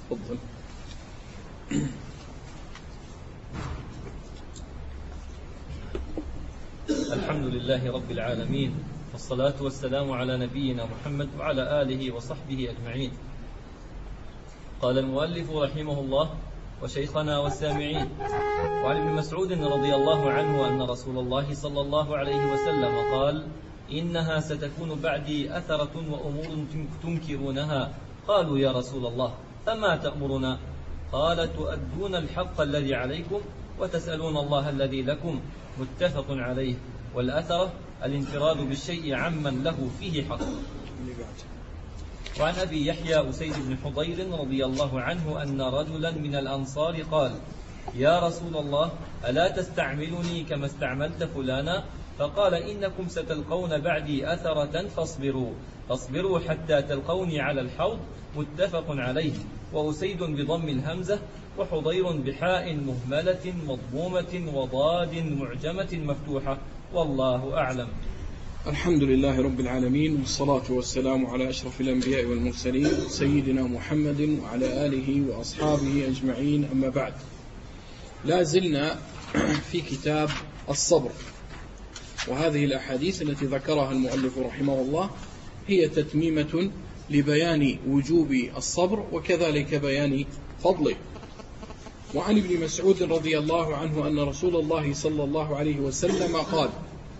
تفضل. الحمد لله رب العالمين، والصلاة والسلام على نبينا محمد وعلى آله وصحبه أجمعين. قال المؤلف رحمه الله: وشيخنا والسامعين. وعن ابن مسعود رضي الله عنه أن رسول الله صلى الله عليه وسلم قال: إنها ستكون بعدي أثرة وأمور تنكرونها. قالوا: يا رسول الله، فما تأمرنا؟ قال: تؤدون الحق الذي عليكم وتسألون الله الذي لكم. متفق عليه. والأثرة الانفراد بالشيء عمن له فيه حق. وعن أبي يحيى أسيد بن حضير رضي الله عنه أن رجلا من الأنصار قال: يا رسول الله، ألا تستعملني كما استعملت فلانا؟ فقال: إنكم ستلقون بعدي أثرة فاصبروا حتى تلقوني على الحوض. متفق عليه. وأسيد بضم الهمزة، وحضير بحاء مهملة مضمومة وضاد معجمة مفتوحة. والله أعلم. الحمد لله رب العالمين، والصلاة والسلام على أشرف الأنبياء والمرسلين سيدنا محمد وعلى آله وأصحابه أجمعين. أما بعد، لا زلنا في كتاب الصبر، وهذه الأحاديث التي ذكرها المؤلف رحمه الله هي تتميمة لبيان وجوب الصبر وكذلك بيان فضله. وعن ابن مسعود رضي الله عنه أن رسول الله صلى الله عليه وسلم قال: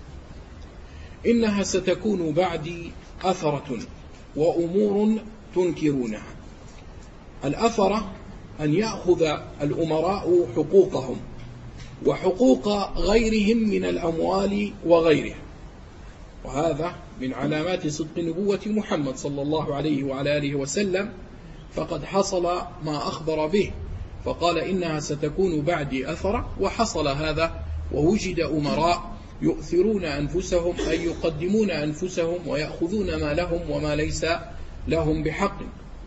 إنها ستكون بعدي أثرة وأمور تنكرونها. الأثرة أن يأخذ الأمراء حقوقهم وحقوق غيرهم من الأموال وغيرها، وهذا من علامات صدق نبوة محمد صلى الله عليه وعلى آله وسلم، فقد حصل ما أخبر به، فقال: إنها ستكون بعدي أثرة، وحصل هذا، ووجد أمراء يؤثرون أنفسهم، أي يقدمون أنفسهم ويأخذون ما لهم وما ليس لهم بحق.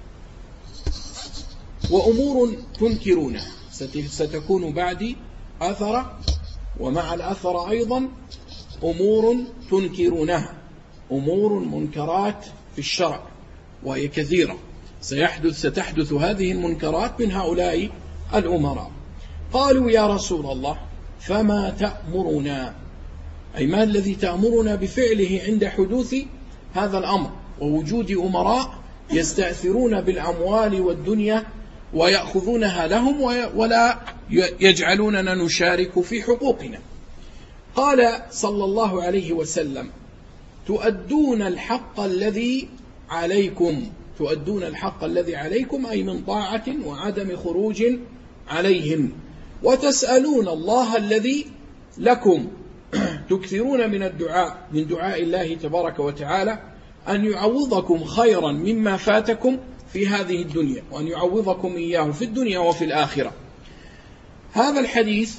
وأمور تنكرونها، ستكون بعدي أثرة، ومع الأثر أيضا أمور تنكرونها، أمور منكرات في الشرع، وهي كثيرة. ستحدث هذه المنكرات من هؤلاء الأمراء. قالوا: يا رسول الله، فما تأمرنا؟ أي ما الذي تأمرنا بفعله عند حدوث هذا الأمر ووجود أمراء يستأثرون بالأموال والدنيا ويأخذونها لهم ولا يجعلوننا نشارك في حقوقنا؟ قال صلى الله عليه وسلم: تؤدون الحق الذي عليكم. تؤدون الحق الذي عليكم أي من طاعة وعدم خروج عليهم، وتسألون الله الذي لكم. تكثرون من الدعاء، من دعاء الله تبارك وتعالى أن يعوضكم خيرا مما فاتكم في هذه الدنيا، وأن يعوضكم إياه في الدنيا وفي الآخرة. هذا الحديث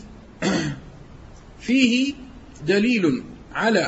فيه دليل على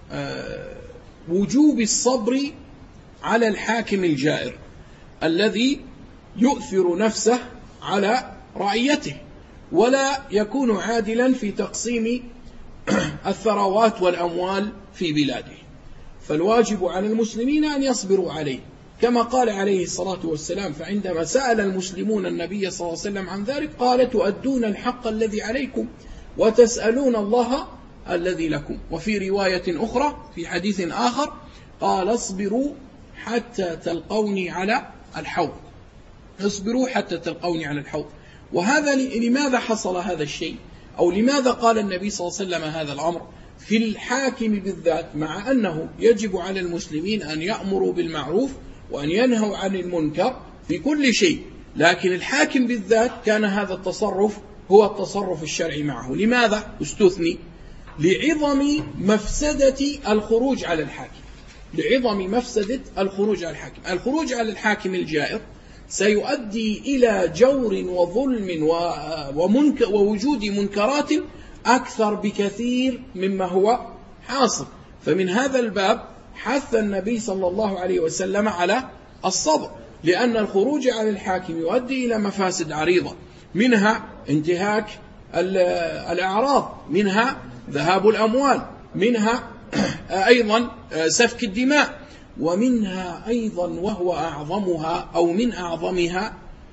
وجوب الصبر على الحاكم الجائر الذي يؤثر نفسه على رعيته ولا يكون عادلا في تقسيم الثروات والأموال في بلاده، فالواجب على المسلمين أن يصبروا عليه، كما قال عليه الصلاة والسلام. فعندما سأل المسلمون النبي صلى الله عليه وسلم عن ذلك قال: تؤدون الحق الذي عليكم وتسألون الله الذي لكم. وفي رواية أخرى في حديث آخر قال: اصبروا حتى تلقوني على الحوض. اصبروا حتى تلقوني على الحوض. وهذا لماذا حصل هذا الشيء، أو لماذا قال النبي صلى الله عليه وسلم هذا الأمر في الحاكم بالذات، مع أنه يجب على المسلمين أن يأمروا بالمعروف وأن ينهوا عن المنكر في كل شيء، لكن الحاكم بالذات كان هذا التصرف هو التصرف الشرعي معه؟ لماذا استثني؟ لعظم مفسدة الخروج على الحاكم، لعظم مفسدة الخروج على الحاكم. الخروج على الحاكم الجائر سيؤدي إلى جور وظلم ووجود منكرات أكثر بكثير مما هو حاصل. فمن هذا الباب حث النبي صلى الله عليه وسلم على الصبر، لأن الخروج على الحاكم يؤدي إلى مفاسد عريضة، منها انتهاك الأعراض، منها ذهاب الأموال، منها أيضا سفك الدماء، ومنها أيضا وهو أعظمها أو من أعظمها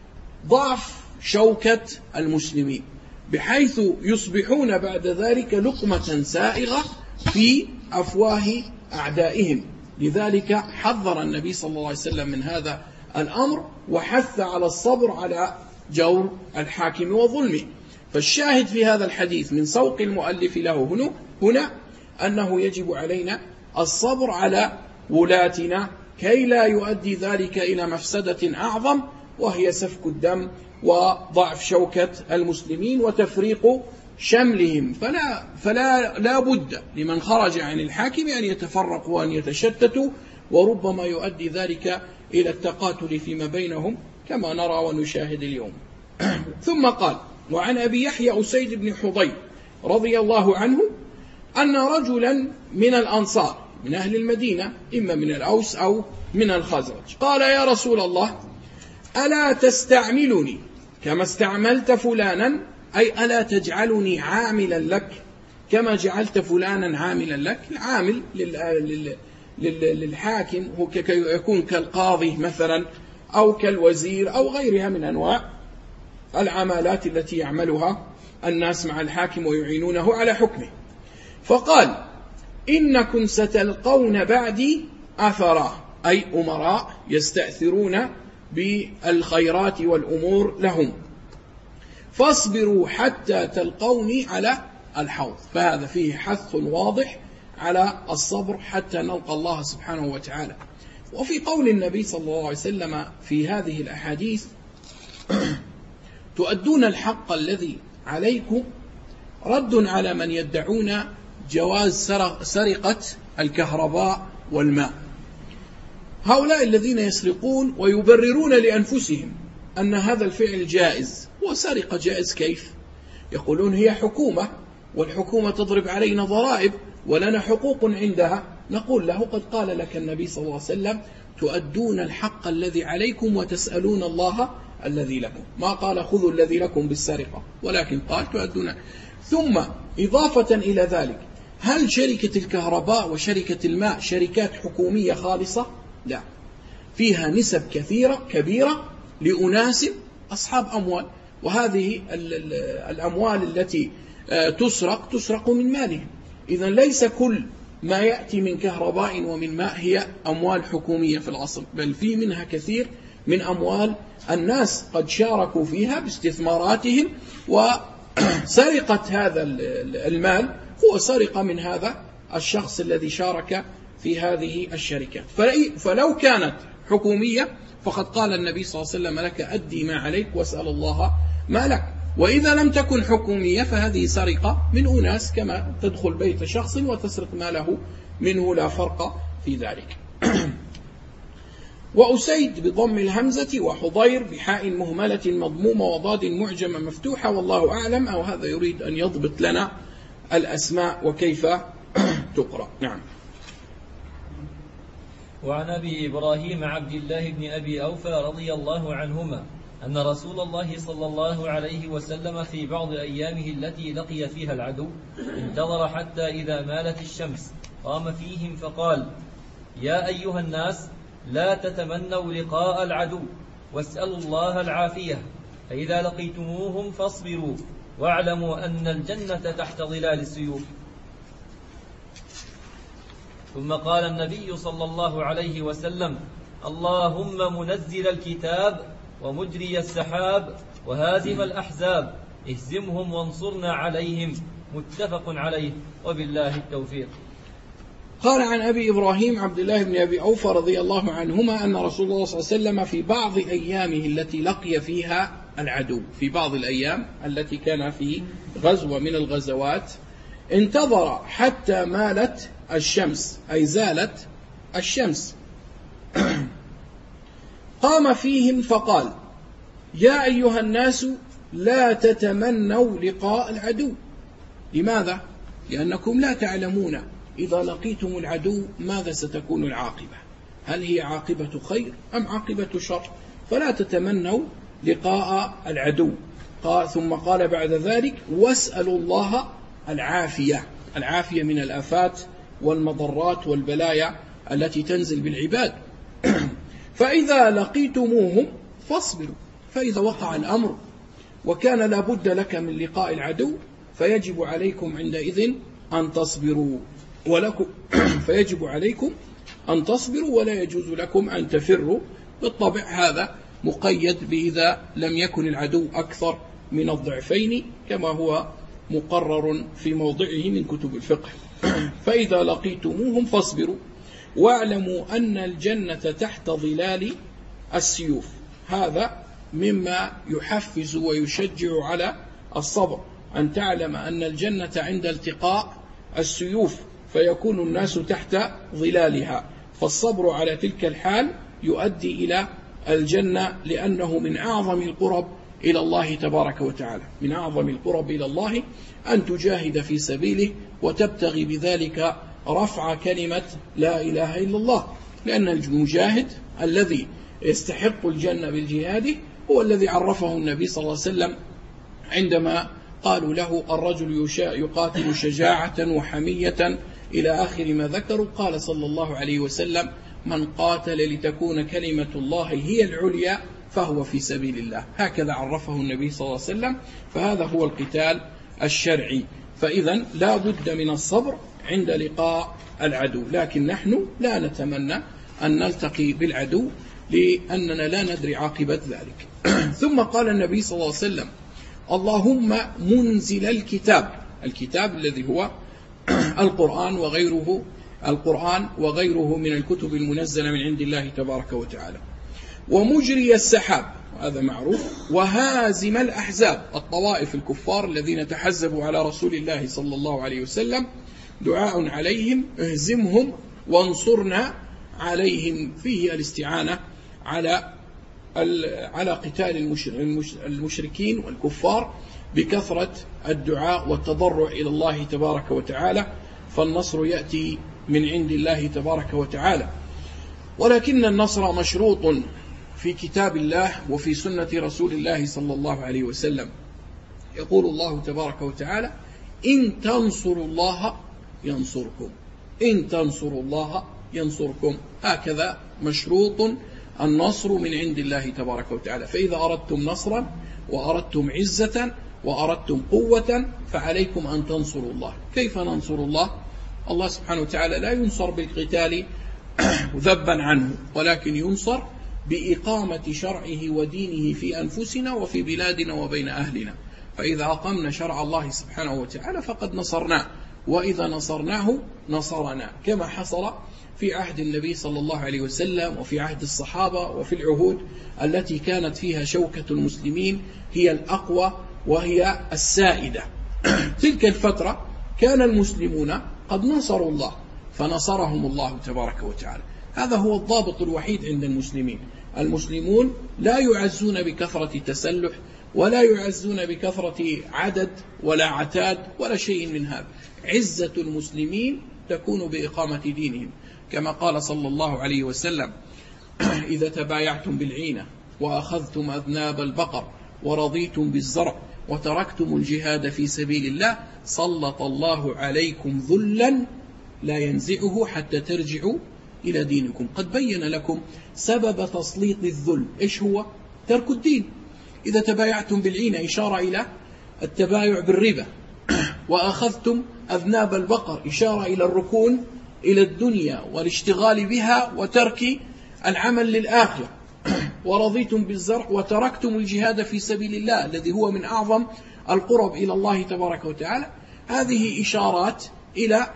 ضعف شوكة المسلمين، بحيث يصبحون بعد ذلك لقمة سائغة في أفواه أعدائهم. لذلك حذر النبي صلى الله عليه وسلم من هذا الأمر، وحث على الصبر على جور الحاكم وظلمه. فالشاهد في هذا الحديث من سوق المؤلف له هنا أنه يجب علينا الصبر على ولاتنا كي لا يؤدي ذلك إلى مفسدة أعظم، وهي سفك الدم وضعف شوكة المسلمين وتفريق شملهم. فلا بد لمن خرج عن الحاكم أن يتفرقوا وأن يتشتتوا، وربما يؤدي ذلك إلى التقاتل فيما بينهم كما نرى ونشاهد اليوم. ثم قال: وعن أبي يحيى أسيد بن حضير رضي الله عنه أن رجلا من الأنصار من أهل المدينة، إما من الأوس أو من الخزرج، قال: يا رسول الله، ألا تستعملني كما استعملت فلانا، أي ألا تجعلني عاملا لك كما جعلت فلانا عاملا لك. العامل للحاكم هو يكون كالقاضي مثلا أو كالوزير أو غيرها من أنواع العمالات التي يعملها الناس مع الحاكم ويعينونه على حكمه. فقال: إنكم ستلقون بعدي أثرا، أي أمراء يستأثرون بالخيرات والأمور لهم، فاصبروا حتى تلقوني على الحوض. فهذا فيه حث واضح على الصبر حتى نلقى الله سبحانه وتعالى. وفي قول النبي صلى الله عليه وسلم في هذه الأحاديث: تؤدون الحق الذي عليكم، رد على من يدعون جواز سرقة الكهرباء والماء. هؤلاء الذين يسرقون ويبررون لأنفسهم أن هذا الفعل جائز، وسرقة جائز كيف؟ يقولون هي حكومة، والحكومة تضرب علينا ضرائب ولنا حقوق عندها. نقول له: قد قال لك النبي صلى الله عليه وسلم: تؤدون الحق الذي عليكم وتسألون الله الذي لكم. ما قال خذوا الذي لكم بالسرقة، ولكن قال تؤدون. ثم إضافة إلى ذلك، هل شركة الكهرباء وشركة الماء شركات حكومية خالصة؟ لا، فيها نسب كبيرة لأناس أصحاب أموال، وهذه الأموال التي تسرق من مالهم. إذن ليس كل ما يأتي من كهرباء ومن ماء هي أموال حكومية في الأصل، بل في منها كثير من أموال الناس قد شاركوا فيها باستثماراتهم، وسرقة هذا المال هو سرقة من هذا الشخص الذي شارك في هذه الشركات. فلو كانت حكومية فقد قال النبي صلى الله عليه وسلم: لك أدي ما عليك واسأل الله ما لك. وإذا لم تكن حكومية فهذه سرقة من أناس، كما تدخل بيت شخص وتسرق ماله منه، لا فرق في ذلك. وأسيد بضم الهمزة، وحضير بحاء مهملة مضمومة وضاد معجمة مفتوحة، والله أعلم. أو هذا يريد أن يضبط لنا الأسماء وكيف تقرأ. نعم. وعن أبي إبراهيم عبد الله بن أبي أوفى رضي الله عنهما أن رسول الله صلى الله عليه وسلم في بعض أيامه التي لقي فيها العدو انتظر حتى إذا مالت الشمس قام فيهم فقال: يا أيها الناس، لا تتمنوا لقاء العدو واسألوا الله العافية، فإذا لقيتموهم فاصبروا واعلموا أن الجنة تحت ظلال السيوف. ثم قال النبي صلى الله عليه وسلم: اللهم منزل الكتاب ومجري السحاب وهازم الأحزاب، اهزمهم وانصرنا عليهم. متفق عليه، وبالله التوفيق. قال عن أبي إبراهيم عبد الله بن أبي أوفى رضي الله عنهما أن رسول الله صلى الله عليه وسلم في بعض أيامه التي لقي فيها العدو، في بعض الأيام التي كان في غزوة من الغزوات، انتظر حتى مالت الشمس، أي زالت الشمس، قام فيهم فقال: يا أيها الناس، لا تتمنوا لقاء العدو. لماذا؟ لأنكم لا تعلمون إذا لقيتم العدو ماذا ستكون العاقبة، هل هي عاقبة خير أم عاقبة شر، فلا تتمنوا لقاء العدو. ثم قال بعد ذلك: واسألوا الله العافية من الآفات والمضرات والبلايا التي تنزل بالعباد. فإذا لقيتموهم فاصبروا، فإذا وقع الأمر وكان لا بد لك من لقاء العدو فيجب عليكم عندئذ أن تصبروا ولا يجوز لكم أن تفروا. بالطبع هذا مقيد بإذا لم يكن العدو أكثر من الضعفين كما هو مقرر في موضعه من كتب الفقه. فإذا لقيتموهم فاصبروا واعلموا أن الجنة تحت ظلال السيوف. هذا مما يحفز ويشجع على الصبر، أن تعلم أن الجنة عند التقاء السيوف فيكون الناس تحت ظلالها، فالصبر على تلك الحال يؤدي إلى الجنة، لأنه من أعظم القرب إلى الله تبارك وتعالى، من أعظم القرب إلى الله أن تجاهد في سبيله وتبتغي بذلك رفع كلمة لا إله إلا الله، لأن المجاهد الذي يستحق الجنة بالجهاد هو الذي عرفه النبي صلى الله عليه وسلم عندما قالوا له الرجل يقاتل شجاعة وحمية إلى آخر ما ذكروا، قال صلى الله عليه وسلم: من قاتل لتكون كلمة الله هي العليا فهو في سبيل الله. هكذا عرفه النبي صلى الله عليه وسلم، فهذا هو القتال الشرعي. فإذا لا بد من الصبر عند لقاء العدو، لكن نحن لا نتمنى أن نلتقي بالعدو لأننا لا ندري عاقبة ذلك. ثم قال النبي صلى الله عليه وسلم: اللهم منزل الكتاب الذي هو القرآن وغيره من الكتب المنزلة من عند الله تبارك وتعالى، ومجري السحاب، هذا معروف، وهازم الأحزاب، الطوائف الكفار الذين تحزبوا على رسول الله صلى الله عليه وسلم، دعاء عليهم: اهزمهم وانصرنا عليهم، فيه الاستعانة على قتال المشركين والكفار بكثرة الدعاء والتضرع إلى الله تبارك وتعالى، فالنصر يأتي من عند الله تبارك وتعالى. ولكن النصر مشروط في كتاب الله وفي سنة رسول الله صلى الله عليه وسلم. يقول الله تبارك وتعالى: إن تنصروا الله ينصركم، إن تنصروا الله ينصركم. هكذا مشروط النصر من عند الله تبارك وتعالى. فإذا أردتم نصرا وأردتم عزة وأردتم قوة فعليكم أن تنصروا الله. كيف ننصر الله؟ الله سبحانه وتعالى لا ينصر بالقتال ذبا عنه، ولكن ينصر بإقامة شرعه ودينه في أنفسنا وفي بلادنا وبين أهلنا. فإذا أقمنا شرع الله سبحانه وتعالى فقد نصرناه، وإذا نصرناه نصرنا، كما حصل في عهد النبي صلى الله عليه وسلم وفي عهد الصحابة وفي العهود التي كانت فيها شوكة المسلمين هي الأقوى وهي السائدة. تلك الفترة كان المسلمون قد نصروا الله فنصرهم الله تبارك وتعالى. هذا هو الضابط الوحيد عند المسلمين. المسلمون لا يعزون بكثرة تسلح ولا يعزون بكثرة عدد ولا عتاد ولا شيء من هذا. عزة المسلمين تكون بإقامة دينهم، كما قال صلى الله عليه وسلم: إذا تبايعتم بالعينة وأخذتم أذناب البقر ورضيتم بالزرع وتركتم الجهاد في سبيل الله سلط الله عليكم ذلا لا ينزعه حتى ترجعوا إلى دينكم. قد بين لكم سبب تسليط الذل، إيش هو؟ ترك الدين. إذا تبايعتم بالعينة إشارة إلى التبايع بالربا، وأخذتم أذناب البقر إشارة إلى الركون إلى الدنيا والاشتغال بها وترك العمل للآخرة، ورضيتم بالزرع وتركتم الجهاد في سبيل الله الذي هو من أعظم القرب إلى الله تبارك وتعالى. هذه إشارات إلى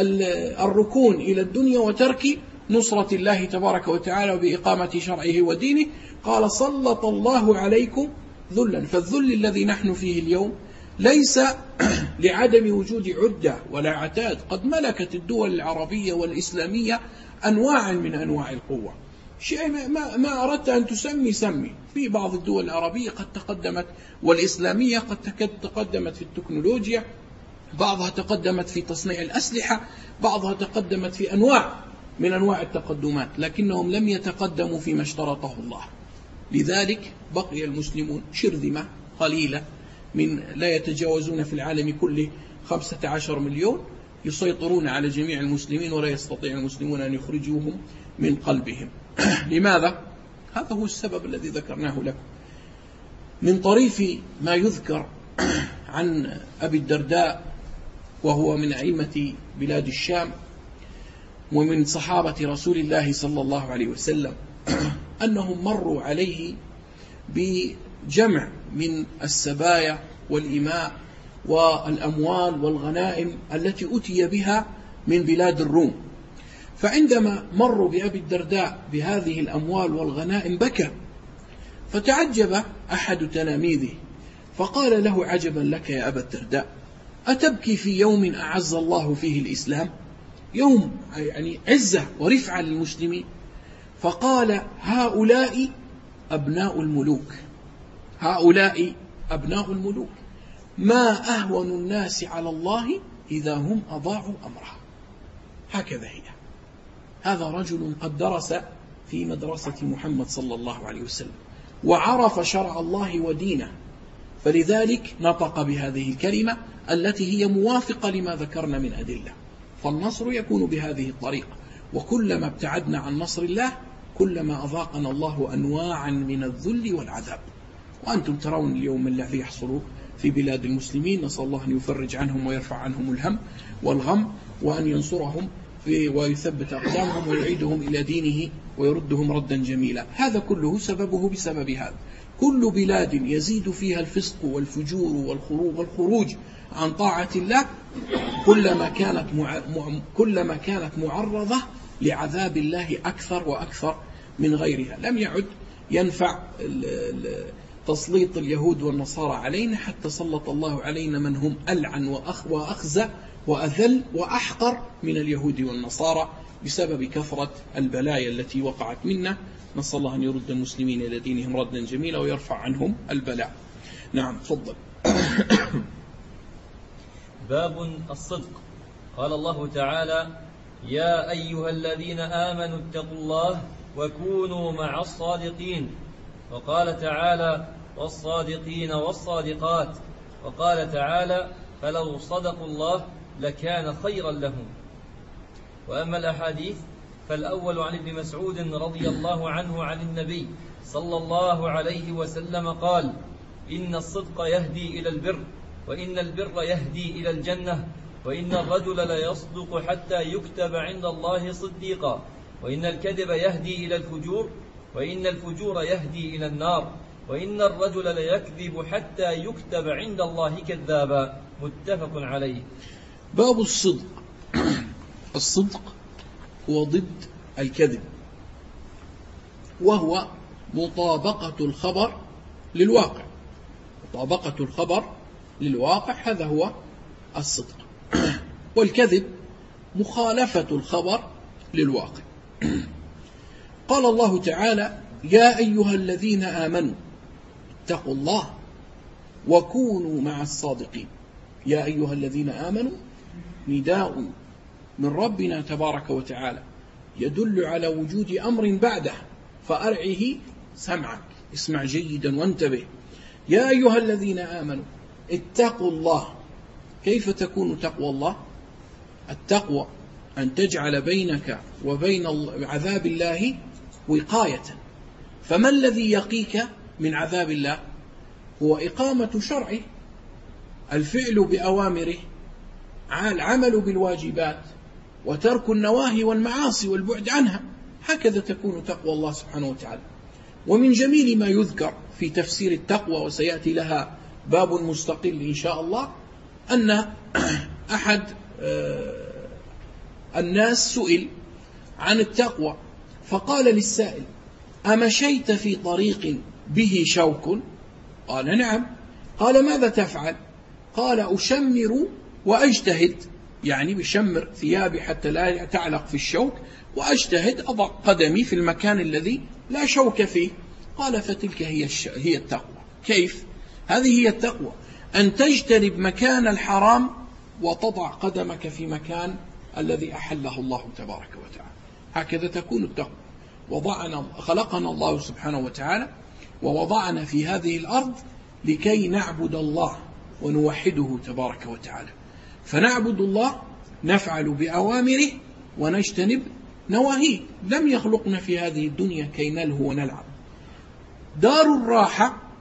الركون إلى الدنيا وترك نصرة الله تبارك وتعالى وبإقامة شرعه ودينه. قال: سلط الله عليكم ذلا. فالذل الذي نحن فيه اليوم ليس لعدم وجود عدة ولا عتاد، قد ملكت الدول العربية والإسلامية أنواع من أنواع القوة. شيء ما أردت أن تسمي سمي. في بعض الدول العربية قد تقدمت والإسلامية قد تقدمت في التكنولوجيا، بعضها تقدمت في تصنيع الأسلحة، بعضها تقدمت في أنواع من أنواع التقدمات، لكنهم لم يتقدموا فيما اشترطه الله. لذلك بقي المسلمون شرذمة قليلة من لا يتجاوزون في العالم كله 15 مليون يسيطرون على جميع المسلمين، ولا يستطيع المسلمون أن يخرجوهم من قلبهم. لماذا؟ هذا هو السبب الذي ذكرناه لكم. من طريف ما يذكر عن أبي الدرداء، وهو من أئمة بلاد الشام ومن صحابة رسول الله صلى الله عليه وسلم، أنهم مروا عليه بجمع من السبايا والإماء والأموال والغنائم التي أتي بها من بلاد الروم. فعندما مروا بأبي الدرداء بهذه الأموال والغنائم بكى، فتعجب أحد تلاميذه فقال له: عجبا لك يا أبا الدرداء، أتبكي في يوم أعز الله فيه الإسلام؟ يوم يعني عزة ورفعة للمسلمين. فقال: هؤلاء أبناء الملوك، هؤلاء أبناء الملوك، ما أهون الناس على الله إذا هم أضاعوا أمره. هكذا هي. هذا رجل قد درس في مدرسة محمد صلى الله عليه وسلم وعرف شرع الله ودينه، فلذلك نطق بهذه الكلمة التي هي موافقة لما ذكرنا من أدلة. فالنصر يكون بهذه الطريقة، وكلما ابتعدنا عن نصر الله كلما أذاقنا الله أنواعا من الذل والعذاب. وأنتم ترون اليوم الذي يحصل في بلاد المسلمين، نسأل الله أن يفرج عنهم ويرفع عنهم الهم والغم، وأن ينصرهم ويثبت أقدامهم ويعيدهم إلى دينه ويردهم ردا جميلا. هذا كله سببه بسبب هذا. كل بلاد يزيد فيها الفسق والفجور والخروج عن طاعة الله كلما كانت معرضة لعذاب الله أكثر وأكثر من غيرها. لم يعد ينفع تسليط اليهود والنصارى علينا، حتى سلط الله علينا من هم ألعن وأخزى وأذل وأحقر من اليهود والنصارى بسبب كثرة البلايا التي وقعت منا. نسأل الله أن يرد المسلمين إلى دينهم ردا جميلا ويرفع عنهم البلاء. نعم، تفضل. باب الصدق. قال الله تعالى: يا أيها الذين آمنوا اتقوا الله وكونوا مع الصادقين. وقال تعالى: والصادقين والصادقات. وقال تعالى: فلو صدقوا الله لكان خيرا لهم. وأما الأحاديث فالأول عن ابن مسعود رضي الله عنه عن النبي صلى الله عليه وسلم قال: إن الصدق يهدي إلى البر، وإن البر يهدي إلى الجنة، وإن الرجل ليصدق حتى يكتب عند الله صديقا، وإن الكذب يهدي إلى الفجور، وإن الفجور يهدي إلى النار، وإن الرجل ليكذب حتى يكتب عند الله كذابا. متفق عليه. باب الصدق. الصدق هو ضد الكذب، وهو مطابقة الخبر للواقع. مطابقة الخبر للواقع، هذا هو الصدق. والكذب مخالفة الخبر للواقع. قال الله تعالى: يا أيها الذين آمنوا اتقوا الله وكونوا مع الصادقين. يا أيها الذين آمنوا نداء من ربنا تبارك وتعالى يدل على وجود أمر بعده، فأرعه سمعك، اسمع جيدا وانتبه. يا أيها الذين آمنوا اتقوا الله. كيف تكون تقوى الله؟ التقوى أن تجعل بينك وبين عذاب الله وقاية. فما الذي يقيك من عذاب الله؟ هو إقامة شرعه، الفعل بأوامره، العمل بالواجبات، وترك النواهي والمعاصي والبعد عنها. هكذا تكون تقوى الله سبحانه وتعالى. ومن جميل ما يذكر في تفسير التقوى، وسيأتي لها باب مستقل إن شاء الله، أن أحد الناس سئل عن التقوى فقال للسائل: أمشيت في طريق به شوك؟ قال: نعم. قال: ماذا تفعل؟ قال: أشمر وأجتهد، يعني بشمر ثيابي حتى لا تعلق في الشوك، وأجتهد أضع قدمي في المكان الذي لا شوك فيه. قال: فتلك هي التقوى. كيف؟ هذه هي التقوى، أن تجتنب مكان الحرام وتضع قدمك في مكان الذي أحله الله تبارك وتعالى. هكذا تكون التقوى. خلقنا الله سبحانه وتعالى ووضعنا في هذه الأرض لكي نعبد الله ونوحده تبارك وتعالى. فنعبد الله، نفعل بأوامره ونجتنب نواهيه. لم يخلقنا في هذه الدنيا كي نلهو ونلعب. دار الراحة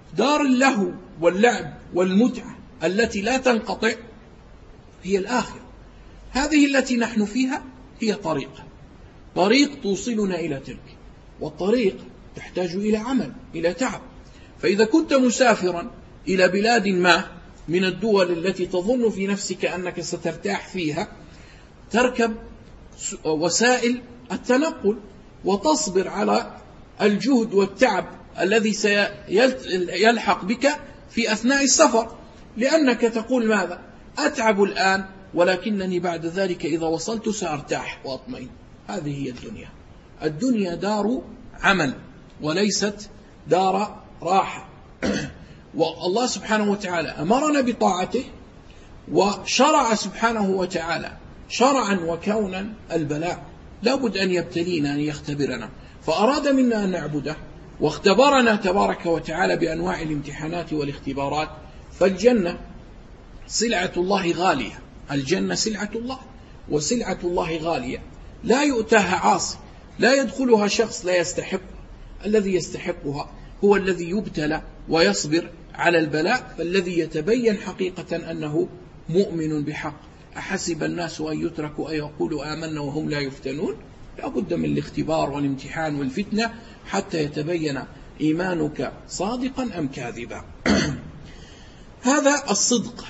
دار اللهو واللعب والمتعة التي لا تنقطع هي الآخرة. هذه التي نحن فيها هي طريق توصلنا إلى تلك، والطريق تحتاج إلى عمل، إلى تعب. فإذا كنت مسافرا إلى بلاد ما من الدول التي تظن في نفسك أنك سترتاح فيها، تركب وسائل التنقل وتصبر على الجهد والتعب الذي سيلحق بك في أثناء السفر، لأنك تقول ماذا؟ أتعب الآن ولكنني بعد ذلك إذا وصلت سأرتاح وأطمئن. هذه هي الدنيا. الدنيا دار عمل وليست دار راحة. والله سبحانه وتعالى أمرنا بطاعته، وشرع سبحانه وتعالى شرعا وكونا البلاء، لا بد أن يبتلينا، أن يختبرنا، فأراد منا أن نعبده واختبرنا تبارك وتعالى بأنواع الامتحانات والاختبارات. فالجنة سلعة الله غالية، الجنة سلعة الله، وسلعة الله غالية لا يؤتاها عاصي، لا يدخلها شخص لا يستحق. الذي يستحقها هو الذي يبتلى ويصبر على البلاء، فالذي يتبين حقيقة أنه مؤمن بحق. أحسب الناس أن يتركوا أن يقولوا آمنا وهم لا يفتنون؟ لا بد من الاختبار والامتحان والفتنة حتى يتبين إيمانك صادقا أم كاذبا. هذا الصدق.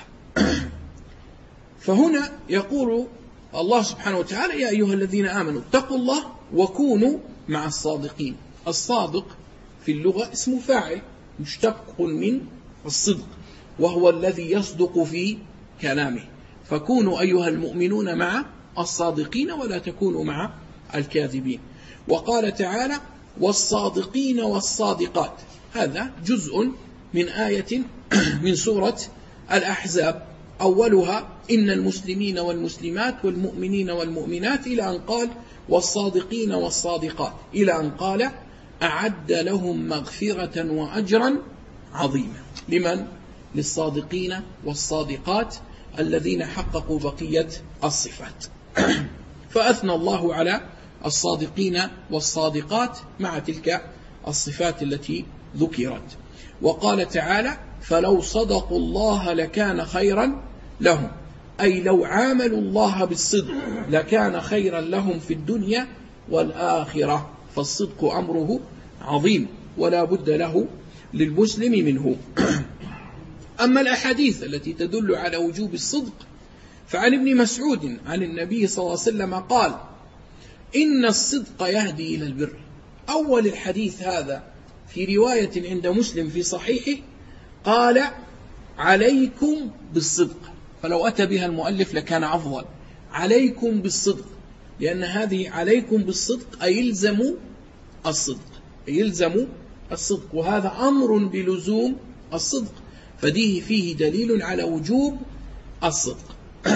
فهنا يقول الله سبحانه وتعالى: يا أيها الذين آمنوا اتقوا الله وكونوا مع الصادقين. الصادق في اللغة اسم فاعل مشتق من الصدق، وهو الذي يصدق في كلامه. فكونوا أيها المؤمنون مع الصادقين ولا تكونوا مع الكاذبين. وقال تعالى: والصادقين والصادقات. هذا جزء من آية من سورة الأحزاب، أولها: إن المسلمين والمسلمات والمؤمنين والمؤمنات، إلى أن قال: والصادقين والصادقات، إلى أن قال: أعد لهم مغفرة وأجرا عظيما. لمن؟ للصادقين والصادقات الذين حققوا بقية الصفات. فأثنى الله على الصادقين والصادقات مع تلك الصفات التي ذكرت. وقال تعالى: فلو صدقوا الله لكان خيرا لهم، أي لو عاملوا الله بالصدق لكان خيرا لهم في الدنيا والآخرة. فالصدق أمره عظيم ولا بد له للمسلم منه. أما الأحاديث التي تدل على وجوب الصدق، فعن ابن مسعود عن النبي صلى الله عليه وسلم قال: إن الصدق يهدي إلى البر. أول الحديث هذا في رواية عند مسلم في صحيحه قال: عليكم بالصدق. فلو أتى بها المؤلف لكان أفضل: عليكم بالصدق، لأن هذه عليكم بالصدق أي يلزم الصدق، يلزم الصدق، وهذا أمر بلزوم الصدق، فيه دليل على وجوب الصدق.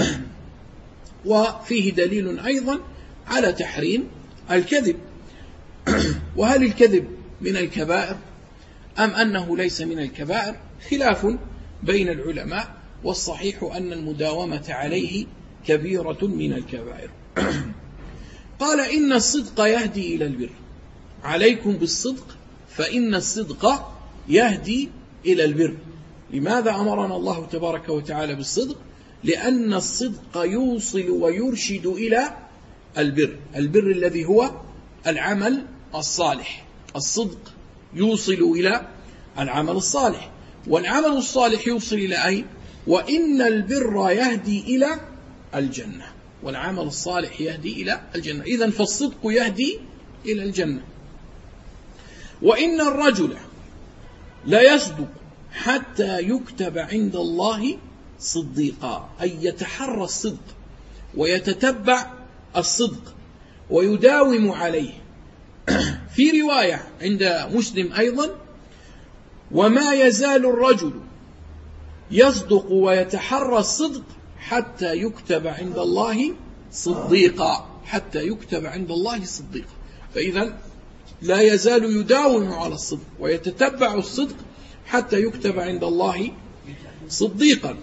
وفيه دليل أيضا على تحريم الكذب. وهل الكذب من الكبائر أم أنه ليس من الكبائر؟ خلاف بين العلماء، والصحيح أن المداومة عليه كبيرة من الكبائر. قال: إن الصدق يهدي إلى البر. عليكم بالصدق، فإن الصدق يهدي إلى البر. لماذا أمرنا الله تبارك وتعالى بالصدق؟ لأن الصدق يوصل ويرشد إلى البر، البر الذي هو العمل الصالح. الصدق يوصل إلى العمل الصالح، والعمل الصالح يوصل إلى أين؟ وإن البر يهدي إلى الجنة، والعمل الصالح يهدي إلى الجنة. إذن فالصدق يهدي إلى الجنة. وإن الرجل لا يصدق حتى يكتب عند الله صديقا، أي يتحرى الصدق ويتتبع الصدق ويداوم عليه. في رواية عند مسلم أيضا: وما يزال الرجل يصدق ويتحرى الصدق حتى يكتب عند الله صديقا، حتى يكتب عند الله صديقا. فإذا لا يزال يداوم على الصدق ويتتبع الصدق حتى يكتب عند الله صديقا.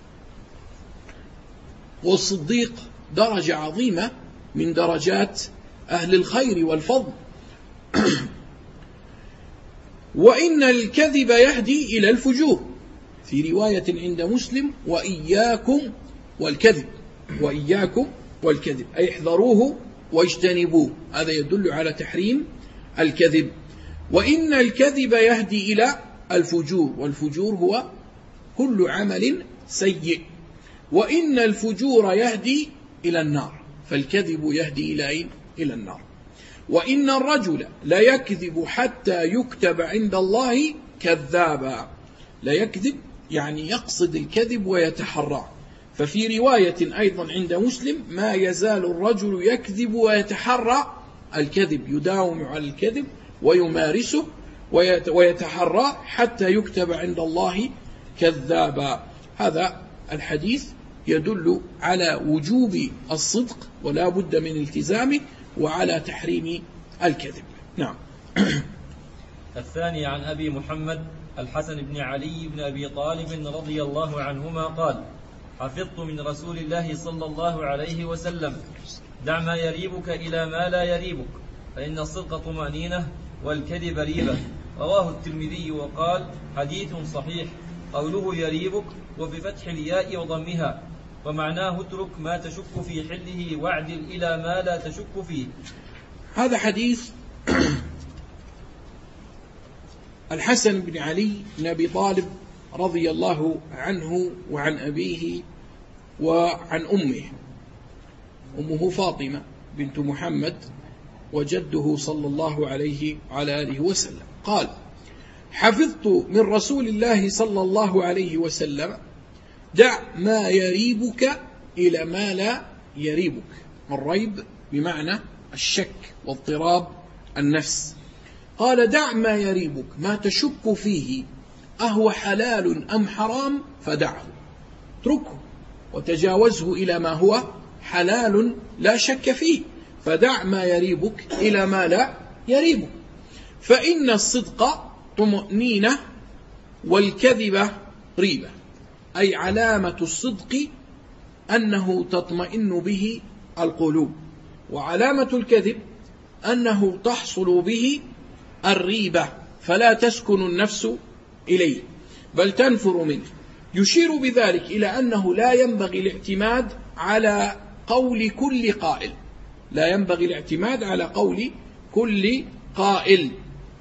والصديق درجة عظيمة من درجات أهل الخير والفضل. وإن الكذب يهدي إلى الفجور. في رواية عند مسلم وإياكم والكذب، وإياكم والكذب أي احذروه واجتنبوه، هذا يدل على تحريم الكذب. وإن الكذب يهدي إلى الفجور، والفجور هو كل عمل سيء، وإن الفجور يهدي إلى النار، فالكذب يهدي إلى النار. وإن الرجل لا يكذب حتى يكتب عند الله كذابا. لا يكذب يعني يقصد الكذب ويتحرى. ففي رواية أيضا عند مسلم ما يزال الرجل يكذب ويتحرى الكذب، يداوم على الكذب ويمارسه ويتحرى حتى يكتب عند الله كذابا. هذا الحديث يدل على وجوب الصدق ولا بد من التزامه، وعلى تحريم الكذب. نعم. الثاني عن أبي محمد الحسن بن علي بن أبي طالب رضي الله عنهما قال: حفظت من رسول الله صلى الله عليه وسلم: دع ما يريبك إلى ما لا يريبك، فإن الصدق طمأنينة والكذب ريبة. رواه الترمذي وقال: حديث صحيح. قوله يريبك وبفتح الياء وضمها، ومعناه اترك ما تشك في حله واعدل إلى ما لا تشك فيه. هذا حديث الحسن بن علي بن أبي طالب رضي الله عنه وعن أبيه وعن أمه فاطمة بنت محمد وجده صلى الله عليه وعلى آله وسلم قال: حفظت من رسول الله صلى الله عليه وسلم: دع ما يريبك إلى ما لا يريبك. الريب بمعنى الشك واضطراب النفس. قال: دع ما يريبك، ما تشك فيه أهو حلال أم حرام فدعه، اتركه وتجاوزه إلى ما هو حلال لا شك فيه، فدع ما يريبك إلى ما لا يريبك، فإن الصدق طمأنينة والكذب ريبة. أي علامة الصدق أنه تطمئن به القلوب، وعلامة الكذب أنه تحصل به الريبة فلا تسكن النفس إليه بل تنفر منه. يشير بذلك إلى أنه لا ينبغي الاعتماد على قول كل قائل، لا ينبغي الاعتماد على قول كل قائل،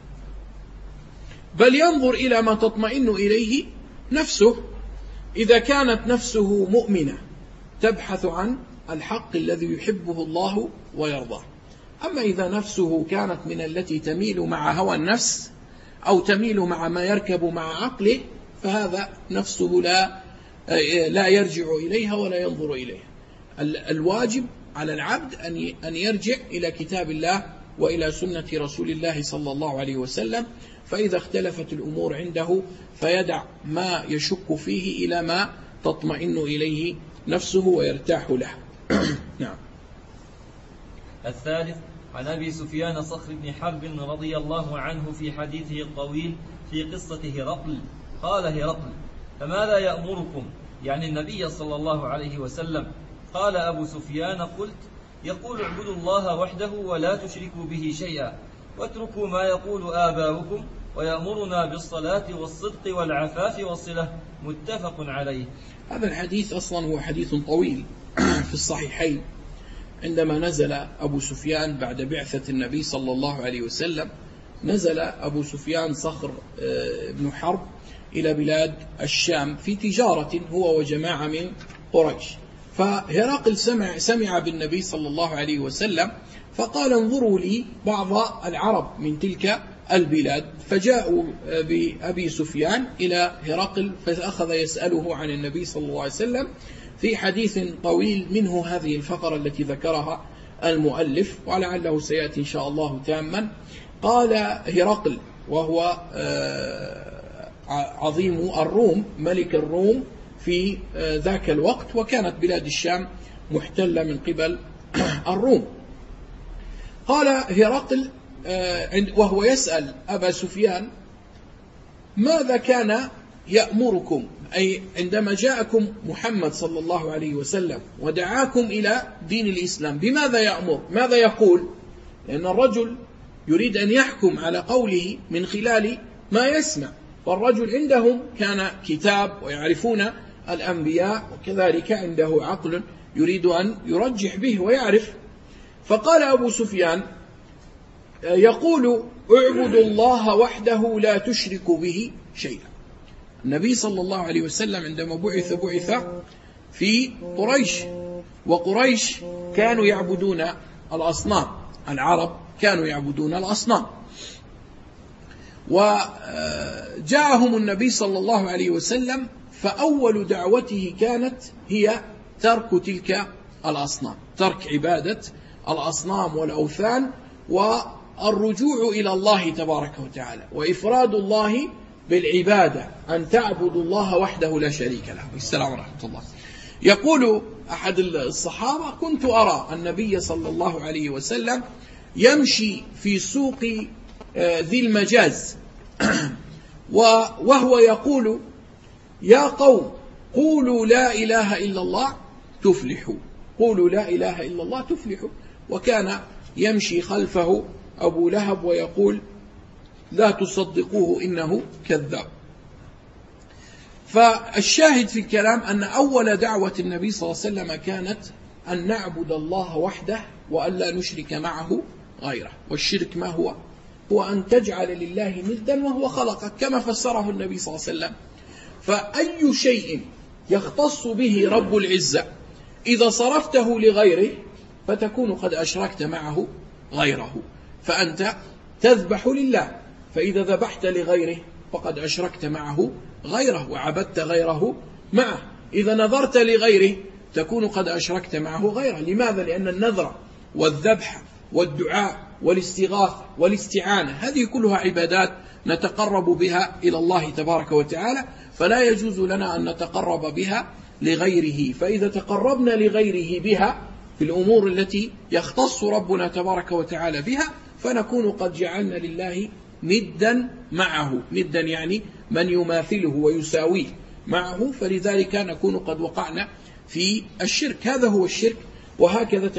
بل ينظر إلى ما تطمئن إليه نفسه. إذا كانت نفسه مؤمنة تبحث عن الحق الذي يحبه الله ويرضاه. أما إذا نفسه كانت من التي تميل مع هوى النفس أو تميل مع ما يركب مع عقله، فهذا نفسه لا يرجع إليها ولا ينظر إليها. الواجب على العبد أن يرجع إلى كتاب الله وإلى سنة رسول الله صلى الله عليه وسلم، فإذا اختلفت الأمور عنده فيدع ما يشك فيه إلى ما تطمئن إليه نفسه ويرتاح له. نعم. الثالث عن أبي سفيان صخر بن حرب رضي الله عنه في حديثه الطويل في قصة هرقل. قال هرقل: فماذا يأمركم؟ يعني النبي صلى الله عليه وسلم. قال أبو سفيان: قلت: يقول اعبدوا الله وحده ولا تشركوا به شيئا، واتركوا ما يقول آباؤكم، ويأمرنا بالصلاة والصدق والعفاف والصلة. متفق عليه. هذا الحديث أصلا هو حديث طويل في الصحيحين. عندما نزل أبو سفيان بعد بعثة النبي صلى الله عليه وسلم، نزل أبو سفيان صخر بن حرب إلى بلاد الشام في تجارة هو وجماعة من قريش. فهرقل سمع بالنبي صلى الله عليه وسلم فقال: انظروا لي بعض العرب من تلك البلاد. فجاءوا بأبي سفيان إلى هرقل فأخذ يسأله عن النبي صلى الله عليه وسلم في حديث طويل، منه هذه الفقرة التي ذكرها المؤلف ولعله سيأتي إن شاء الله تاما. قال هرقل وهو عظيم الروم، ملك الروم في ذاك الوقت، وكانت بلاد الشام محتلة من قبل الروم. قال هرقل وهو يسأل أبا سفيان: ماذا كان يأمركم؟ أي عندما جاءكم محمد صلى الله عليه وسلم ودعاكم إلى دين الإسلام بماذا يأمر؟ ماذا يقول؟ لأن الرجل يريد أن يحكم على قوله من خلال ما يسمع. فالرجل عندهم كان كتاب ويعرفون الأنبياء، وكذلك عنده عقل يريد أن يرجح به ويعرف. فقال أبو سفيان يقول اعبدوا الله وحده لا تشركوا به شيئا. النبي صلى الله عليه وسلم عندما بعث في قريش، وقريش كانوا يعبدون الأصنام، العرب كانوا يعبدون الأصنام، وجاءهم النبي صلى الله عليه وسلم، فأول دعوته كانت هي ترك تلك الأصنام، ترك عبادة الأصنام والأوثان، والرجوع إلى الله تبارك وتعالى، وإفراد الله بالعبادة، أن تعبدوا الله وحده لا شريك له. السلام ورحمة الله. يقول أحد الصحابة كنت أرى النبي صلى الله عليه وسلم يمشي في سوق ذي المجاز وهو يقول يا قوم قولوا لا إله إلا الله تفلحوا، قولوا لا إله إلا الله تفلحوا. وكان يمشي خلفه أبو لهب ويقول لا تصدقوه إنه كذاب. فالشاهد في الكلام أن أول دعوة النبي صلى الله عليه وسلم كانت أن نعبد الله وحده وأن لا نشرك معه غيره. والشرك ما هو؟ هو أن تجعل لله ندا وهو خلقك، كما فسره النبي صلى الله عليه وسلم. فأي شيء يختص به رب العزة إذا صرفته لغيره فتكون قد أشركت معه غيره. فأنت تذبح لله، فإذا ذبحت لغيره فقد أشركت معه غيره وعبدت غيره معه. إذا نذرت لغيره تكون قد أشركت معه غيره. لماذا؟ لأن النذر والذبح والدعاء والاستغاثة والاستعانة هذه كلها عبادات نتقرب بها إلى الله تبارك وتعالى، فلا يجوز لنا أن نتقرب بها لغيره. فإذا تقربنا لغيره بها في الأمور التي يختص ربنا تبارك وتعالى بها فنكون قد جعلنا لله ندا معه، ندا يعني من يماثله ويساويه معه، فلذلك نكون قد وقعنا في الشرك. هذا هو الشرك، وهكذا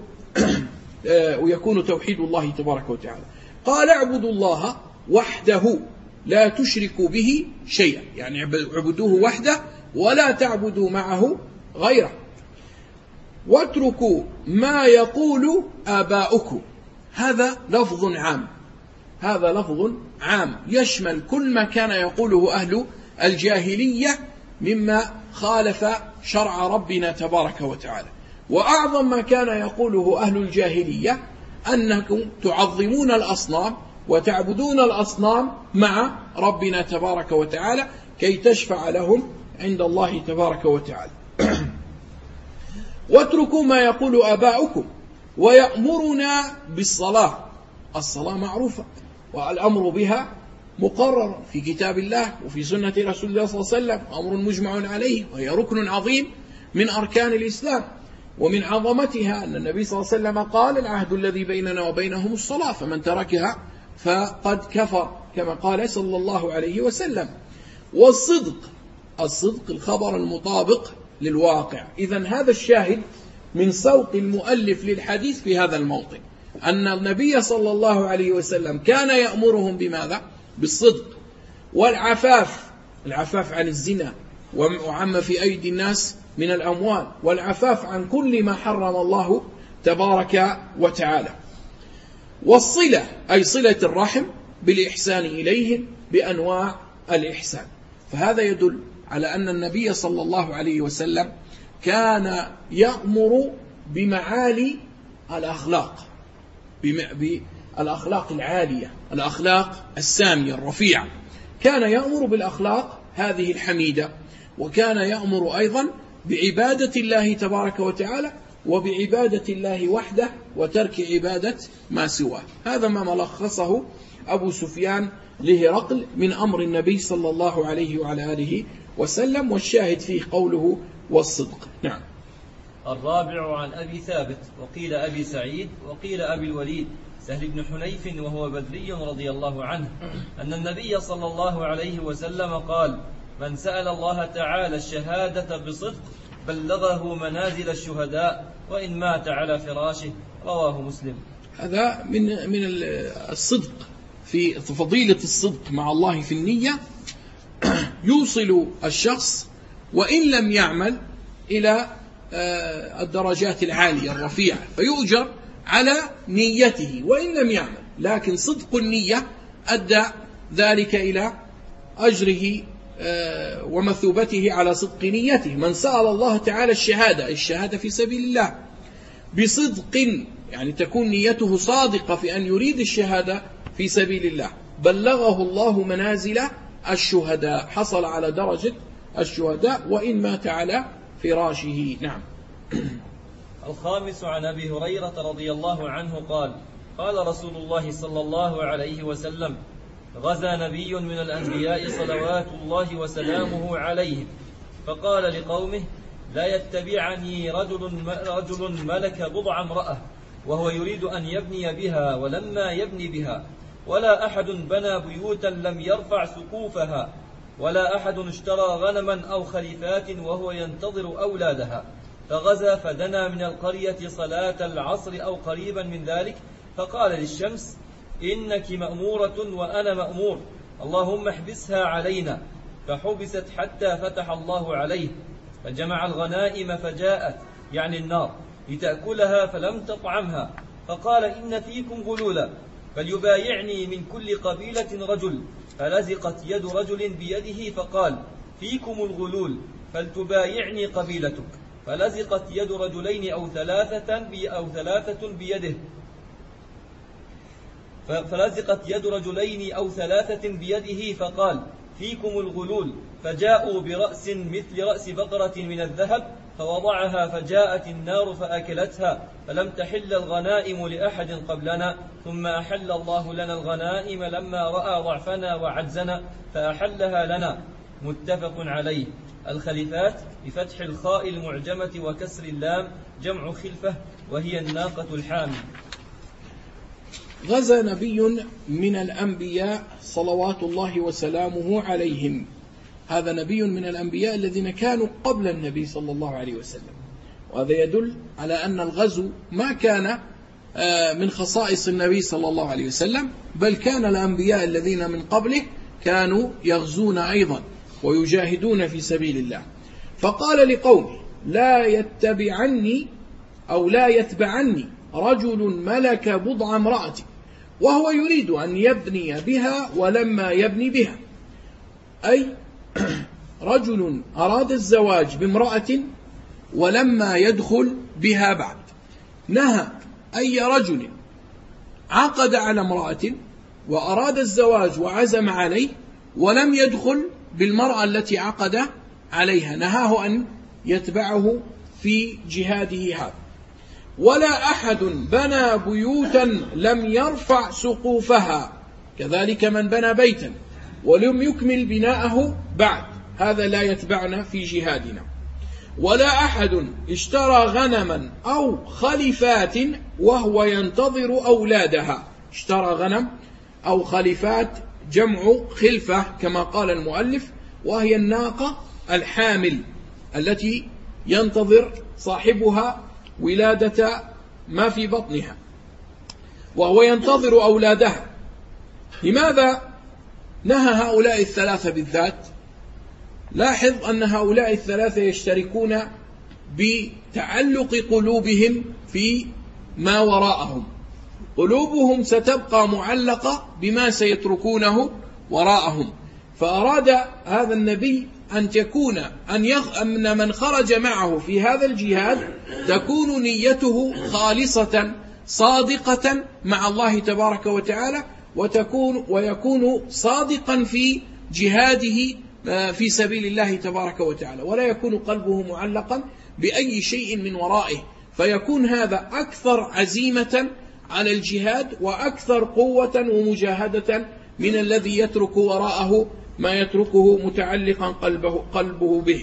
ويكون توحيد الله تبارك وتعالى. قال اعبدوا الله وحده لا تشركوا به شيئا، يعني اعبدوه وحده ولا تعبدوا معه غيره. واتركوا ما يقول آباؤكم. هذا لفظ عام، هذا لفظ عام يشمل كل ما كان يقوله أهل الجاهلية مما خالف شرع ربنا تبارك وتعالى. وأعظم ما كان يقوله أهل الجاهلية أنكم تعظمون الأصنام وتعبدون الأصنام مع ربنا تبارك وتعالى كي تشفع لهم عند الله تبارك وتعالى. واتركوا ما يقول آباؤكم ويأمرنا بالصلاة. الصلاة معروفة والأمر بها مقرر في كتاب الله وفي سنة رسول الله صلى الله عليه وسلم، أمر مجمع عليه، وهي ركن عظيم من أركان الإسلام. ومن عظمتها أن النبي صلى الله عليه وسلم قال العهد الذي بيننا وبينهم الصلاة فمن تركها فقد كفر، كما قال صلى الله عليه وسلم. والصدق، الصدق الخبر المطابق للواقع. إذن هذا الشاهد من سوق المؤلف للحديث في هذا الموطن، أن النبي صلى الله عليه وسلم كان يأمرهم بماذا؟ بالصدق والعفاف، العفاف عن الزنا وعما في أيدي الناس من الأموال، والعفاف عن كل ما حرم الله تبارك وتعالى. والصلة أي صلة الرحم بالإحسان إليهم بأنواع الإحسان. فهذا يدل على أن النبي صلى الله عليه وسلم كان يأمر بمعالي الأخلاق، بالأخلاق العالية، الأخلاق السامية الرفيعة. كان يأمر بالأخلاق هذه الحميدة، وكان يأمر أيضا بعبادة الله تبارك وتعالى وبعبادة الله وحده وترك عبادة ما سواه. هذا ما ملخصه أبو سفيان لهرقل من أمر النبي صلى الله عليه وعلى آله وسلم، والشاهد فيه قوله والصدق. نعم. الرابع عن أبي ثابت وقيل أبي سعيد وقيل أبي الوليد سهل بن حنيف وهو بدري رضي الله عنه أن النبي صلى الله عليه وسلم قال: من سأل الله تعالى الشهادة بصدق بلغه منازل الشهداء وإن مات على فراشه. رواه مسلم. هذا من الصدق في فضيلة الصدق مع الله في النية يوصل الشخص وإن لم يعمل إلى الدرجات العالية الرفيعة، فيؤجر على نيته وإن لم يعمل، لكن صدق النية أدى ذلك إلى أجره ومثوبته على صدق نيته. من سأل الله تعالى الشهادة في سبيل الله بصدق، يعني تكون نيته صادقة في أن يريد الشهادة في سبيل الله، بلغه الله منازل الشهداء، حصل على درجة الشهداء وإن مات على فراشه. نعم. الخامس عن أبي هريرة رضي الله عنه قال: قال رسول الله صلى الله عليه وسلم: غزا نبي من الأنبياء صلوات الله وسلامه عليه، فقال لقومه: لا يتبعني رجل ملك بضع امرأة وهو يريد أن يبني بها ولما يبني بها، ولا أحد بنى بيوتا لم يرفع سقوفها، ولا أحد اشترى غنما أو خليفات وهو ينتظر أولادها. فغزا فدنا من القرية صلاة العصر أو قريبا من ذلك، فقال للشمس: إنك مأمورة وأنا مأمور، اللهم احبسها علينا. فحبست حتى فتح الله عليه، فجمع الغنائم فجاءت، يعني النار، لتأكلها فلم تطعمها، فقال: إن فيكم غلولا، فليبايعني من كل قبيلة رجل. فلزقت يد رجل بيده فقال: فيكم الغلول، فلتبايعني قبيلتك. فلزقت يد رجلين أو ثلاثة بيده، فلزقت يد رجلين أو ثلاثة بيده فقال: فيكم الغلول. فجاءوا برأس مثل رأس بقرة من الذهب فوضعها، فجاءت النار فأكلتها، فلم تحل الغنائم لأحد قبلنا، ثم أحل الله لنا الغنائم لما رأى ضعفنا وعجزنا فأحلها لنا. متفق عليه. الخليفات بفتح الخاء المعجمة وكسر اللام جمع خلفة، وهي الناقة الحامل. غزا نبي من الأنبياء صلوات الله وسلامه عليهم، هذا نبي من الأنبياء الذين كانوا قبل النبي صلى الله عليه وسلم، وهذا يدل على أن الغزو ما كان من خصائص النبي صلى الله عليه وسلم، بل كان الأنبياء الذين من قبله كانوا يغزون أيضا ويجاهدون في سبيل الله. فقال لقومه: لا يتبعني أو لا يتبعني رجل ملك بضع امرأة وهو يريد أن يبني بها ولما يبني بها، أي رجل أراد الزواج بامرأة ولما يدخل بها بعد. نهى أي رجل عقد على امرأة وأراد الزواج وعزم عليه ولم يدخل بالمرأة التي عقد عليها، نهاه أن يتبعه في جهاده هذا. ولا أحد بنى بيوتا لم يرفع سقوفها، كذلك من بنى بيتا ولم يكمل بناءه بعد، هذا لا يتبعنا في جهادنا. ولا أحد اشترى غنما أو خليفات وهو ينتظر أولادها. اشترى غنم أو خليفات جمع خلفة كما قال المؤلف، وهي الناقة الحامل التي ينتظر صاحبها ولادة ما في بطنها، وهو ينتظر أولادها. لماذا نهى هؤلاء الثلاثة بالذات؟ لاحظ أن هؤلاء الثلاثة يشتركون بتعلق قلوبهم في ما وراءهم، قلوبهم ستبقى معلقة بما سيتركونه وراءهم. فأراد هذا النبي أن تكون أن من خرج معه في هذا الجهاد تكون نيته خالصة صادقة مع الله تبارك وتعالى، ويكون صادقا في جهاده في سبيل الله تبارك وتعالى، ولا يكون قلبه معلقا بأي شيء من ورائه، فيكون هذا أكثر عزيمة على الجهاد وأكثر قوة ومجاهدة من الذي يترك وراءه ما يتركه متعلقا قلبه به.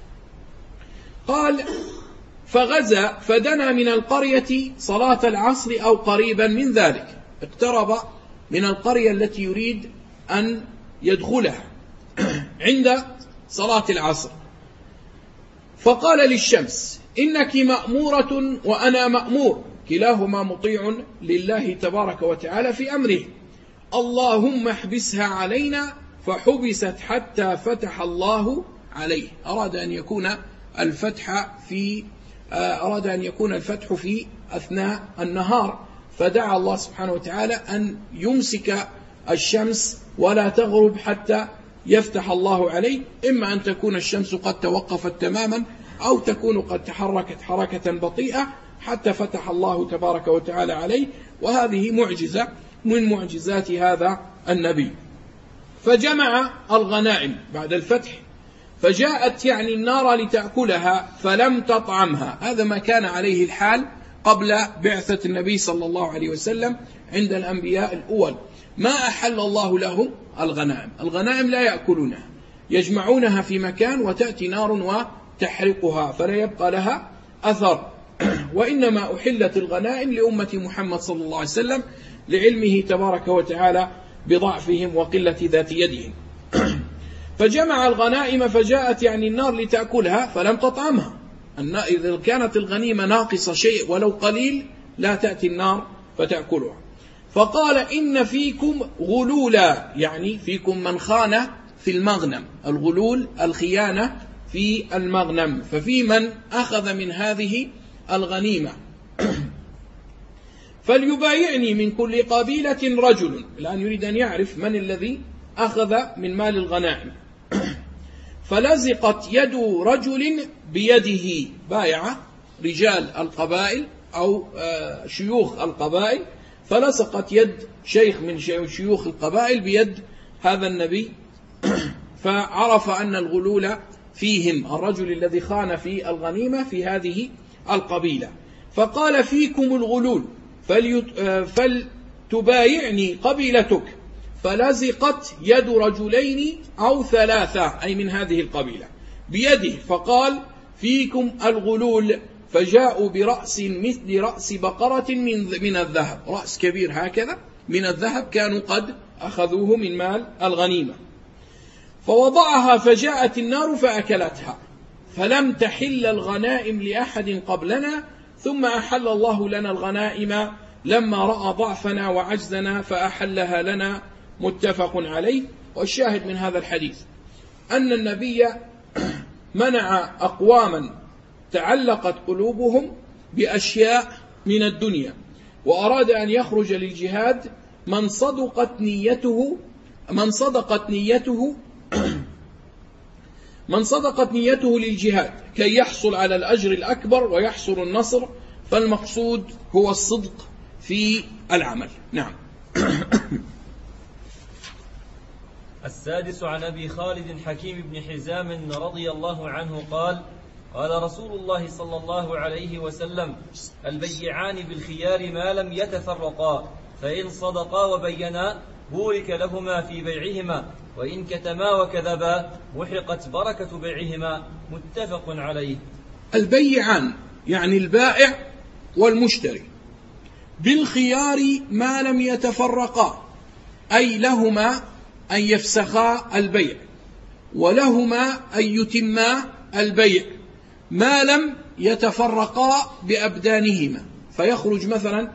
قال: فغزا فدنا من القرية صلاة العصر أو قريبا من ذلك، اقترب من القرية التي يريد أن يدخلها عند صلاة العصر، فقال للشمس: إنك مأمورة وأنا مأمور، كلاهما مطيع لله تبارك وتعالى في أمره. اللهم احبسها علينا، فحبست حتى فتح الله عليه. أراد أن يكون الفتح في أثناء النهار، فدعا الله سبحانه وتعالى أن يمسك الشمس ولا تغرب حتى يفتح الله عليه، إما أن تكون الشمس قد توقفت تماما أو تكون قد تحركت حركة بطيئة حتى فتح الله تبارك وتعالى عليه. وهذه معجزة من معجزات هذا النبي. فجمع الغنائم بعد الفتح، فجاءت يعني النار لتأكلها فلم تطعمها. هذا ما كان عليه الحال قبل بعثة النبي صلى الله عليه وسلم عند الأنبياء الأول. ما أحل الله لهم الغنائم لا يأكلونها، يجمعونها في مكان وتأتي نار وتحرقها فلا يبقى لها أثر. وإنما أحلت الغنائم لأمة محمد صلى الله عليه وسلم لعلمه تبارك وتعالى بضعفهم وقلة ذات يدهم. فجمع الغنائم فجاءت يعني النار لتأكلها فلم تطعمها. إذا كانت الغنيمة ناقصة شيء ولو قليل لا تأتي النار فتأكلها. فقال إن فيكم غلولا، يعني فيكم من خان في المغنم. الغلول الخيانة في المغنم، ففي من أخذ من هذه الغنيمة فليبايعني من كل قبيلة رجل. الآن يريد أن يعرف من الذي أخذ من مال الغنائم. فلزقت يد رجل بيده، بايع رجال القبائل أو شيوخ القبائل، فلصقت يد شيخ من شيوخ القبائل بيد هذا النبي، فعرف أن الغلول فيهم، الرجل الذي خان في الغنيمة في هذه القبيلة. فقال فيكم الغلول فلتبايعني قبيلتك. فلزقت يد رجلين أو ثلاثة، أي من هذه القبيلة، بيده، فقال فيكم الغلول. فجاءوا برأس مثل رأس بقرة من الذهب، رأس كبير هكذا من الذهب، كانوا قد أخذوه من مال الغنيمة. فوضعها فجاءت النار فأكلتها، فلم تحل الغنائم لأحد قبلنا، ثم أحل الله لنا الغنائم لما رأى ضعفنا وعجزنا فأحلها لنا، متفق عليه. والشاهد من هذا الحديث أن النبي منع أقواما تعلقت قلوبهم بأشياء من الدنيا، وأراد أن يخرج للجهاد من صدقت نيته للجهاد كي يحصل على الأجر الأكبر ويحصل النصر. فالمقصود هو الصدق في العمل. نعم. السادس عن أبي خالد حكيم بن حزام رضي الله عنه قال: قال رسول الله صلى الله عليه وسلم: البيعان بالخيار ما لم يتفرقا، فإن صدقا وبينا بورك لهما في بيعهما، وإن كتما وكذبا محقت بركة بيعهما، متفق عليه. البيعان يعني البائع والمشتري بالخيار ما لم يتفرقا، أي لهما أن يفسخا البيع ولهما أن يتما البيع ما لم يتفرقا بأبدانهما. فيخرج مثلا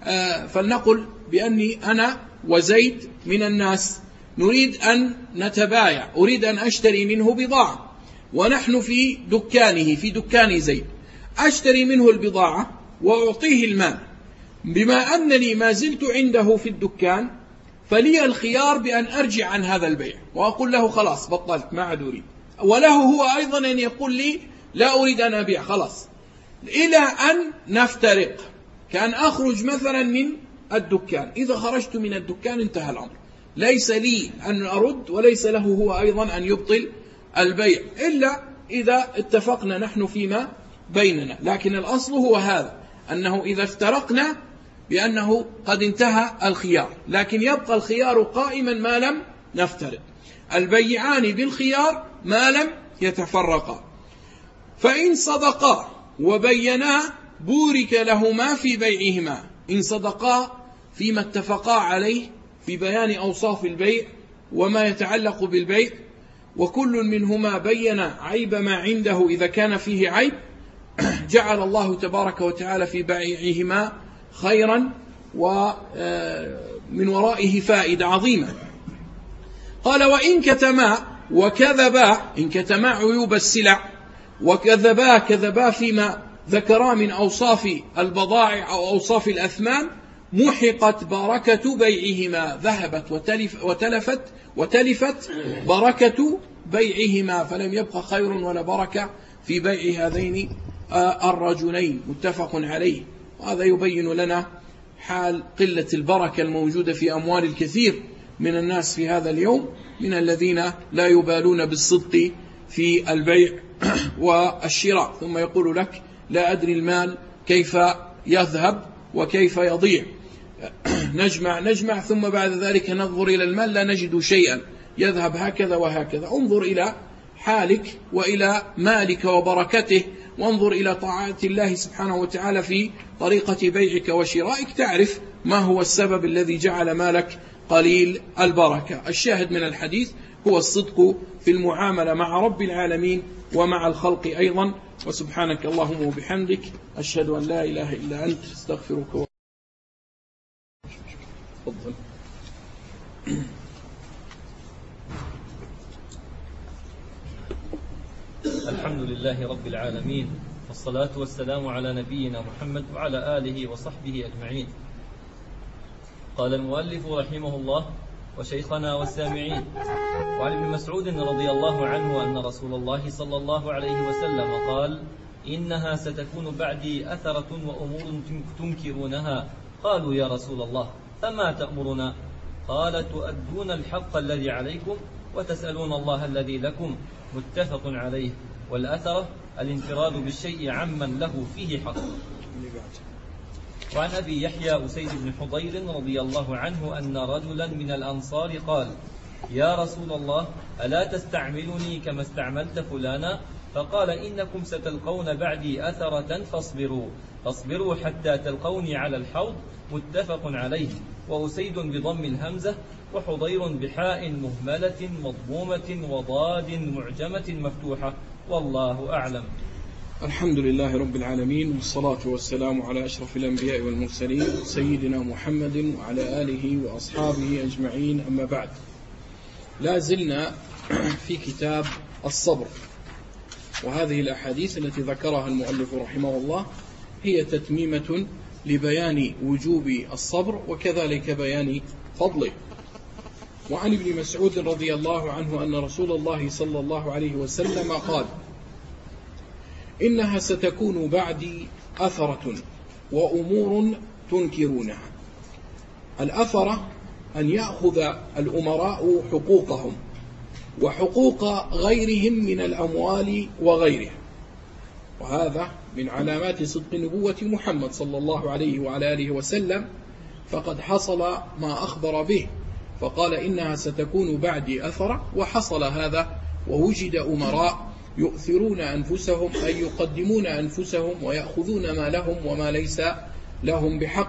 فلنقل بأني أنا وزيد من الناس نريد أن نتبايع، أريد أن أشتري منه بضاعة ونحن في دكانه، في دكان زيد، أشتري منه البضاعة وأعطيه المال. بما أنني ما زلت عنده في الدكان فلي الخيار بأن أرجع عن هذا البيع وأقول له خلاص بطلت ما عاد أريد، وله هو أيضا أن يقول لي لا أريد أن أبيع خلاص، إلى أن نفترق. كان أخرج مثلا من الدكان، إذا خرجت من الدكان انتهى الأمر، ليس لي أن أرد وليس له هو أيضا أن يبطل البيع إلا إذا اتفقنا نحن فيما بيننا. لكن الأصل هو هذا، أنه إذا افترقنا بأنه قد انتهى الخيار، لكن يبقى الخيار قائما ما لم نفترق. البيعان بالخيار ما لم يتفرقا، فإن صدقا وبينا بورك لهما في بيعهما. إن صدقا فيما اتفقا عليه في بيان أوصاف البيع وما يتعلق بالبيع، وكل منهما بين عيب ما عنده إذا كان فيه عيب، جعل الله تبارك وتعالى في بيعهما خيرا من ورائه فائدة عظيمة. قال وإن كتما وكذبا، إن كتما عيوب السلع وكذبا فيما ذكرا من أوصاف البضائع أو أوصاف الأثمان، محقت بركة بيعهما، ذهبت وتلفت بركة بيعهما، فلم يبق خير ولا بركة في بيع هذين الرجلين، متفق عليه. وهذا يبين لنا حال قلة البركة الموجودة في أموال الكثير من الناس في هذا اليوم، من الذين لا يبالون بالصدق في البيع والشراء، ثم يقول لك لا أدري المال كيف يذهب وكيف يضيع، نجمع ثم بعد ذلك ننظر إلى المال لا نجد شيئا، يذهب هكذا وهكذا. انظر إلى حالك وإلى مالك وبركته، وانظر إلى طاعة الله سبحانه وتعالى في طريقة بيعك وشرائك، تعرف ما هو السبب الذي جعل مالك قليل البركة. الشاهد من الحديث هو الصدق في المعاملة مع رب العالمين ومع الخلق أيضا. وسبحانك اللهم وبحمدك، أشهد أن لا إله إلا أنت، استغفرك. تفضل. الحمد لله رب العالمين، والصلاة والسلام على نبينا محمد وعلى آله وصحبه أجمعين. قال المؤلف رحمه الله: وشيخنا والسامعين. وعن ابن مسعود رضي الله عنه أن رسول الله صلى الله عليه وسلم قال: إنها ستكون بعدي أثرة وأمور تنكرونها. قالوا: يا رسول الله، فما تأمرنا؟ قال: تؤدون الحق الذي عليكم وتسألون الله الذي لكم. متفق عليه. والأثرة الانفراد بالشيء عمن له فيه حق. وعن أبي يحيى أسيد بن حضير رضي الله عنه أن رجلا من الأنصار قال: يا رسول الله، ألا تستعملني كما استعملت فلانا؟ فقال: إنكم ستلقون بعدي أثرة فاصبروا حتى تلقوني على الحوض. متفق عليه. وأسيد بضم الهمزة، وحضير بحاء مهملة مضمومة وضاد معجمة مفتوحة. والله أعلم. الحمد لله رب العالمين، والصلاة والسلام على أشرف الأنبياء والمرسلين سيدنا محمد وعلى آله وأصحابه أجمعين، أما بعد. لا زلنا في كتاب الصبر، وهذه الأحاديث التي ذكرها المؤلف رحمه الله هي تتميمة لبيان وجوب الصبر وكذلك بيان فضله. وعن ابن مسعود رضي الله عنه أن رسول الله صلى الله عليه وسلم قال: إنها ستكون بعدي أثرة وأمور تنكرونها. الأثرة أن يأخذ الأمراء حقوقهم وحقوق غيرهم من الأموال وغيرها، وهذا من علامات صدق نبوة محمد صلى الله عليه وعلى آله وسلم، فقد حصل ما أخبر به، فقال: إنها ستكون بعدي أثرة، وحصل هذا، ووجد أمراء يؤثرون أنفسهم، أي يقدمون أنفسهم ويأخذون ما لهم وما ليس لهم بحق.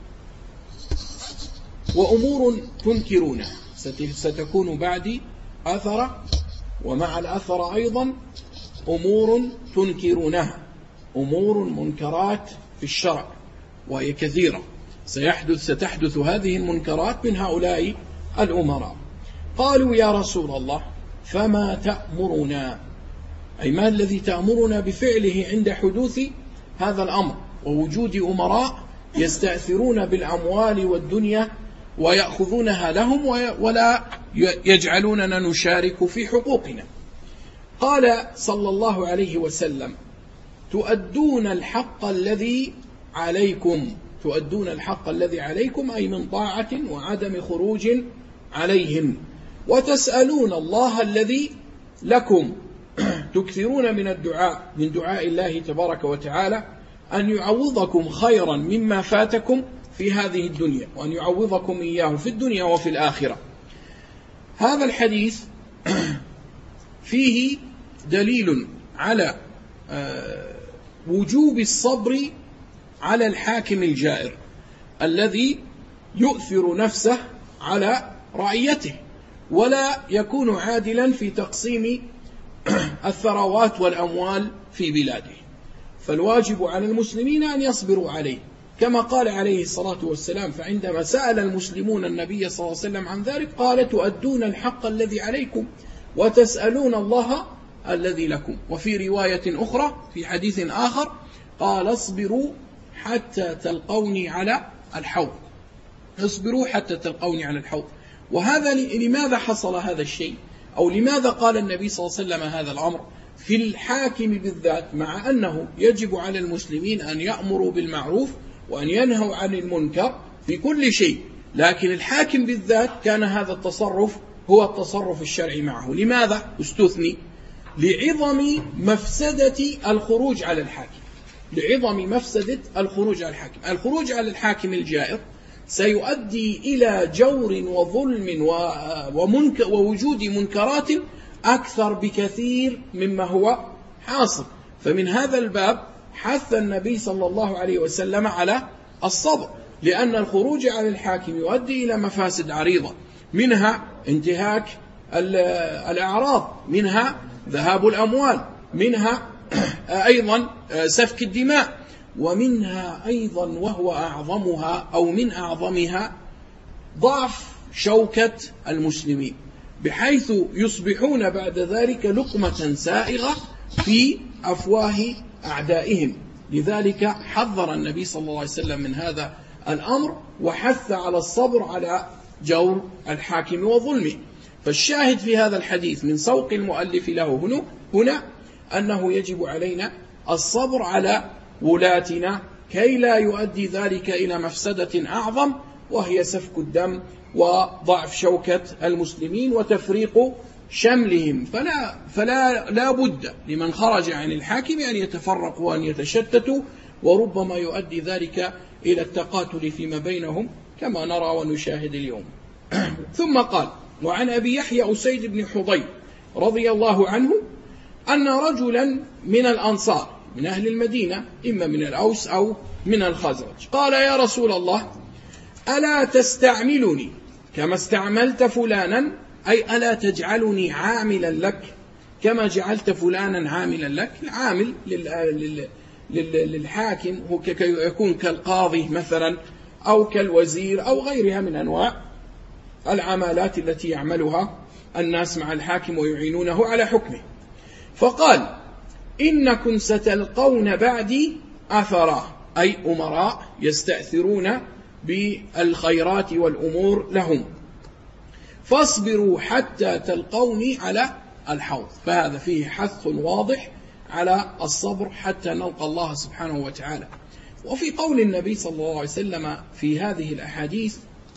وأمور تنكرونها، ستكون بعدي أثرة، ومع الأثر أيضا أمور تنكرونها، أمور منكرات في الشرع، وهي كثيرة، ستحدث هذه المنكرات من هؤلاء الأمراء. قالوا: يا رسول الله، فما تأمرنا؟ أي ما الذي تأمرنا بفعله عند حدوث هذا الأمر ووجود أمراء يستأثرون بالأموال والدنيا ويأخذونها لهم ولا يجعلوننا نشارك في حقوقنا؟ قال صلى الله عليه وسلم: تؤدون الحق الذي عليكم. تؤدون الحق الذي عليكم أي من طاعة وعدم خروج عليهم، وتسألون الله الذي لكم. تكثرون من دعاء الله تبارك وتعالى أن يعوضكم خيرا مما فاتكم في هذه الدنيا، وأن يعوضكم إياه في الدنيا وفي الآخرة. هذا الحديث فيه دليل على وجوب الصبر على الحاكم الجائر الذي يؤثر نفسه على رعيته ولا يكون عادلا في تقسيم الثروات والأموال في بلاده، فالواجب على المسلمين أن يصبروا عليه كما قال عليه الصلاة والسلام. فعندما سأل المسلمون النبي صلى الله عليه وسلم عن ذلك قال: تؤدون الحق الذي عليكم وتسألون الله الذي لكم. وفي رواية أخرى في حديث آخر قال: اصبروا حتى تلقوني على الحوض. اصبروا حتى تلقوني على الحوض. وهذا لماذا حصل هذا الشيء، أو لماذا قال النبي صلى الله عليه وسلم هذا الأمر في الحاكم بالذات، مع أنه يجب على المسلمين أن يأمروا بالمعروف وأن ينهوا عن المنكر في كل شيء، لكن الحاكم بالذات كان هذا التصرف هو التصرف الشرعي معه. لماذا استثني؟ لعظم مفسدة الخروج على الحاكم، لعظم مفسدة الخروج على الحاكم. الخروج على الحاكم الجائر سيؤدي إلى جور وظلم ووجود منكرات أكثر بكثير مما هو حاصل. فمن هذا الباب حث النبي صلى الله عليه وسلم على الصبر، لأن الخروج على الحاكم يؤدي إلى مفاسد عريضة، منها انتهاك الأعراض، منها ذهاب الأموال، منها أيضا سفك الدماء، ومنها أيضا وهو أعظمها أو من أعظمها ضعف شوكة المسلمين، بحيث يصبحون بعد ذلك لقمة سائغة في أفواه أعدائهم. لذلك حذر النبي صلى الله عليه وسلم من هذا الأمر، وحث على الصبر على جور الحاكم وظلمه. فالشاهد في هذا الحديث من سوق المؤلف له هنا أنه يجب علينا الصبر على ولاتنا كي لا يؤدي ذلك إلى مفسدة أعظم، وهي سفك الدم وضعف شوكة المسلمين وتفريق شملهم. فلا بد لمن خرج عن الحاكم أن يتفرقوا وأن يتشتتوا، وربما يؤدي ذلك إلى التقاتل فيما بينهم كما نرى ونشاهد اليوم. ثم قال: وعن أبي يحيى أسيد بن حضير رضي الله عنه أن رجلا من الأنصار من أهل المدينة، إما من الأوس أو من الخزرج، قال: يا رسول الله، ألا تستعملني كما استعملت فلانا، أي ألا تجعلني عاملا لك كما جعلت فلانا عاملا لك. العامل للحاكم هو يكون كالقاضي مثلا أو كالوزير أو غيرها من أنواع العمالات التي يعملها الناس مع الحاكم ويعينونه على حكمه. فقال: إنكم ستلقون بعدي أثرا، أي أمراء يستأثرون بالخيرات والأمور لهم، فاصبروا حتى تلقوني على الحوض. فهذا فيه حث واضح على الصبر حتى نلقى الله سبحانه وتعالى. وفي قول النبي صلى الله عليه وسلم في هذه الأحاديث: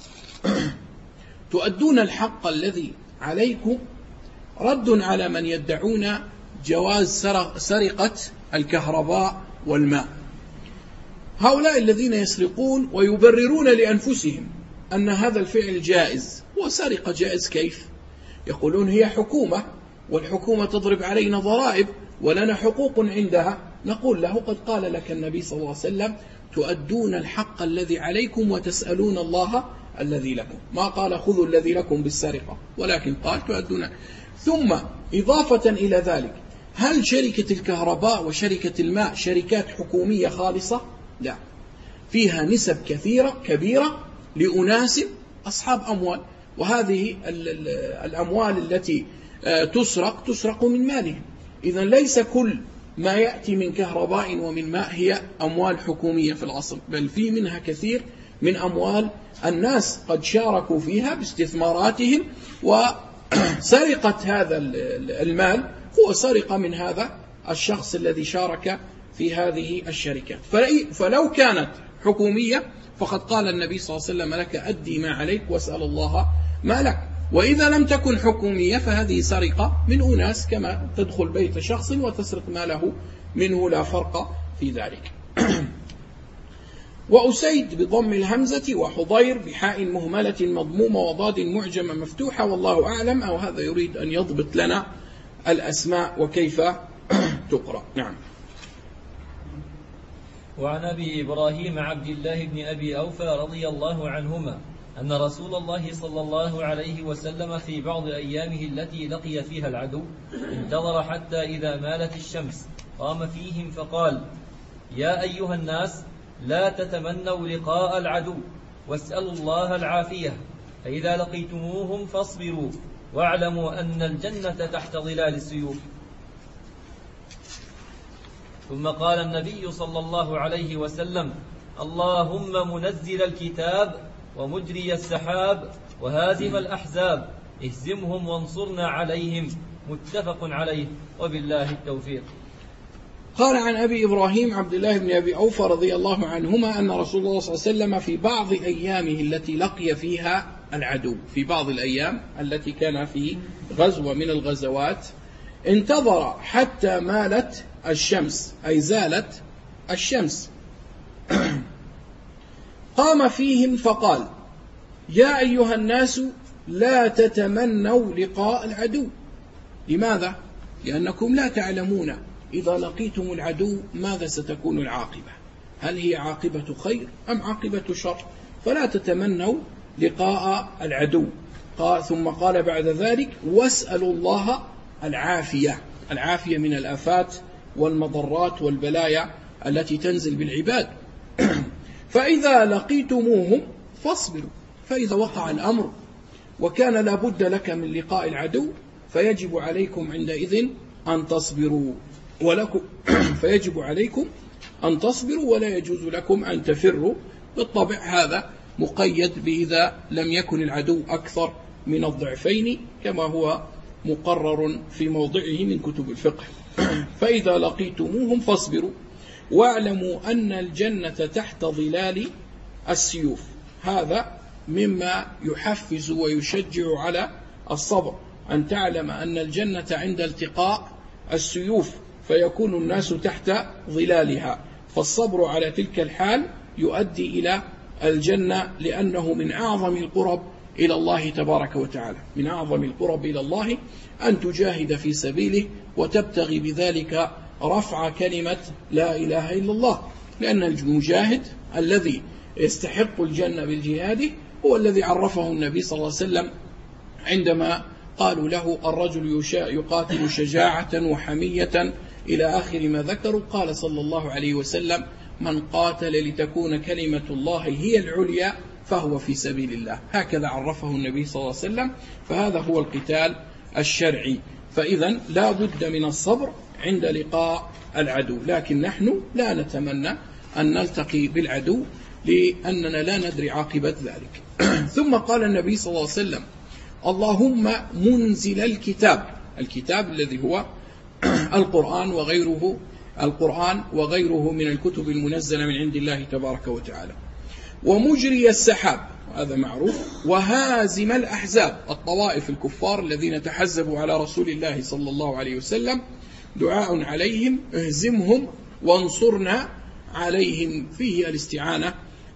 تؤدون الحق الذي عليكم، رد على من يدعون جواز سرقة الكهرباء والماء. هؤلاء الذين يسرقون ويبررون لأنفسهم أن هذا الفعل جائز. وسرقة جائز كيف؟ يقولون هي حكومة، والحكومة تضرب علينا ضرائب ولنا حقوق عندها. نقول له: قد قال لك النبي صلى الله عليه وسلم: تؤدون الحق الذي عليكم وتسألون الله الذي لكم. ما قال خذوا الذي لكم بالسرقة، ولكن قال تؤدون. ثم إضافة إلى ذلك، هل شركة الكهرباء وشركة الماء شركات حكومية خالصة؟ لا، فيها نسب كبيرة لأناس أصحاب أموال، وهذه الأموال التي تسرق من مالهم. إذن ليس كل ما يأتي من كهرباء ومن ماء هي أموال حكومية في الأصل، بل في منها كثير من أموال الناس قد شاركوا فيها باستثماراتهم، وسرقة هذا المال هو سرقة من هذا الشخص الذي شارك في هذه الشركات. فلو كانت حكومية فقد قال النبي صلى الله عليه وسلم: لك أدي ما عليك واسأل الله ما لك. وإذا لم تكن حكومية فهذه سرقة من أناس، كما تدخل بيت شخص وتسرق ماله منه، لا فرق في ذلك. وأسيد بضم الهمزة، وحضير بحاء مهملة مضمومة وضاد معجمة مفتوحة، والله أعلم. أو هذا يريد أن يضبط لنا الأسماء وكيف تقرأ. نعم. وعن أبي إبراهيم عبد الله بن أبي أوفى رضي الله عنهما أن رسول الله صلى الله عليه وسلم في بعض أيامه التي لقي فيها العدو انتظر حتى إذا مالت الشمس قام فيهم فقال: يا أيها الناس، لا تتمنوا لقاء العدو واسألوا الله العافية، فإذا لقيتموهم فاصبروا واعلموا أن الجنة تحت ظلال السيوف. ثم قال النبي صلى الله عليه وسلم: اللهم منزل الكتاب ومجري السحاب وهازم الأحزاب اهزمهم وانصرنا عليهم. متفق عليه، وبالله التوفيق. قال عن أبي إبراهيم عبد الله بن أبي أوفى رضي الله عنهما أن رسول الله صلى الله عليه وسلم في بعض أيامه التي لقي فيها العدو، في بعض الأيام التي كان في غزوة من الغزوات، انتظر حتى مالت الشمس، أي زالت الشمس، قام فيهم فقال: يا أيها الناس لا تتمنوا لقاء العدو. لماذا؟ لأنكم لا تعلمون إذا لقيتم العدو ماذا ستكون العاقبة، هل هي عاقبة خير أم عاقبة شر، فلا تتمنوا لقاء العدو. ثم قال بعد ذلك: واسألوا الله العافية، العافية من الآفات والمضرات والبلايا التي تنزل بالعباد. فإذا لقيتموهم فاصبروا، فإذا وقع الأمر وكان لا بد لك من لقاء العدو فيجب عليكم عندئذ أن تصبروا، فيجب عليكم أن تصبروا ولا يجوز لكم أن تفروا. بالطبع هذا مقيد بإذا لم يكن العدو أكثر من الضعفين كما هو مقرر في موضعه من كتب الفقه. فإذا لقيتموهم فاصبروا واعلموا أن الجنة تحت ظلال السيوف. هذا مما يحفز ويشجع على الصبر، أن تعلم أن الجنة عند التقاء السيوف فيكون الناس تحت ظلالها، فالصبر على تلك الحال يؤدي إلى الجنة، لأنه من أعظم القرب إلى الله تبارك وتعالى، من أعظم القرب إلى الله أن تجاهد في سبيله وتبتغي بذلك رفع كلمة لا إله إلا الله، لأن المجاهد الذي يستحق الجنة بالجهاد هو الذي عرفه النبي صلى الله عليه وسلم عندما قالوا له: الرجل يقاتل شجاعة وحمية إلى آخر ما ذكروا. قال صلى الله عليه وسلم: من قاتل لتكون كلمة الله هي العليا فهو في سبيل الله. هكذا عرفه النبي صلى الله عليه وسلم، فهذا هو القتال الشرعي. فإذا لا بد من الصبر عند لقاء العدو، لكن نحن لا نتمنى أن نلتقي بالعدو لأننا لا ندري عاقبة ذلك. ثم قال النبي صلى الله عليه وسلم: اللهم منزل الكتاب، الكتاب الذي هو القرآن وغيره من الكتب المنزلة من عند الله تبارك وتعالى، ومجري السحاب، هذا معروف، وهازم الأحزاب، الطوائف الكفار الذين تحزبوا على رسول الله صلى الله عليه وسلم، دعاء عليهم: اهزمهم وانصرنا عليهم، فيه الاستعانة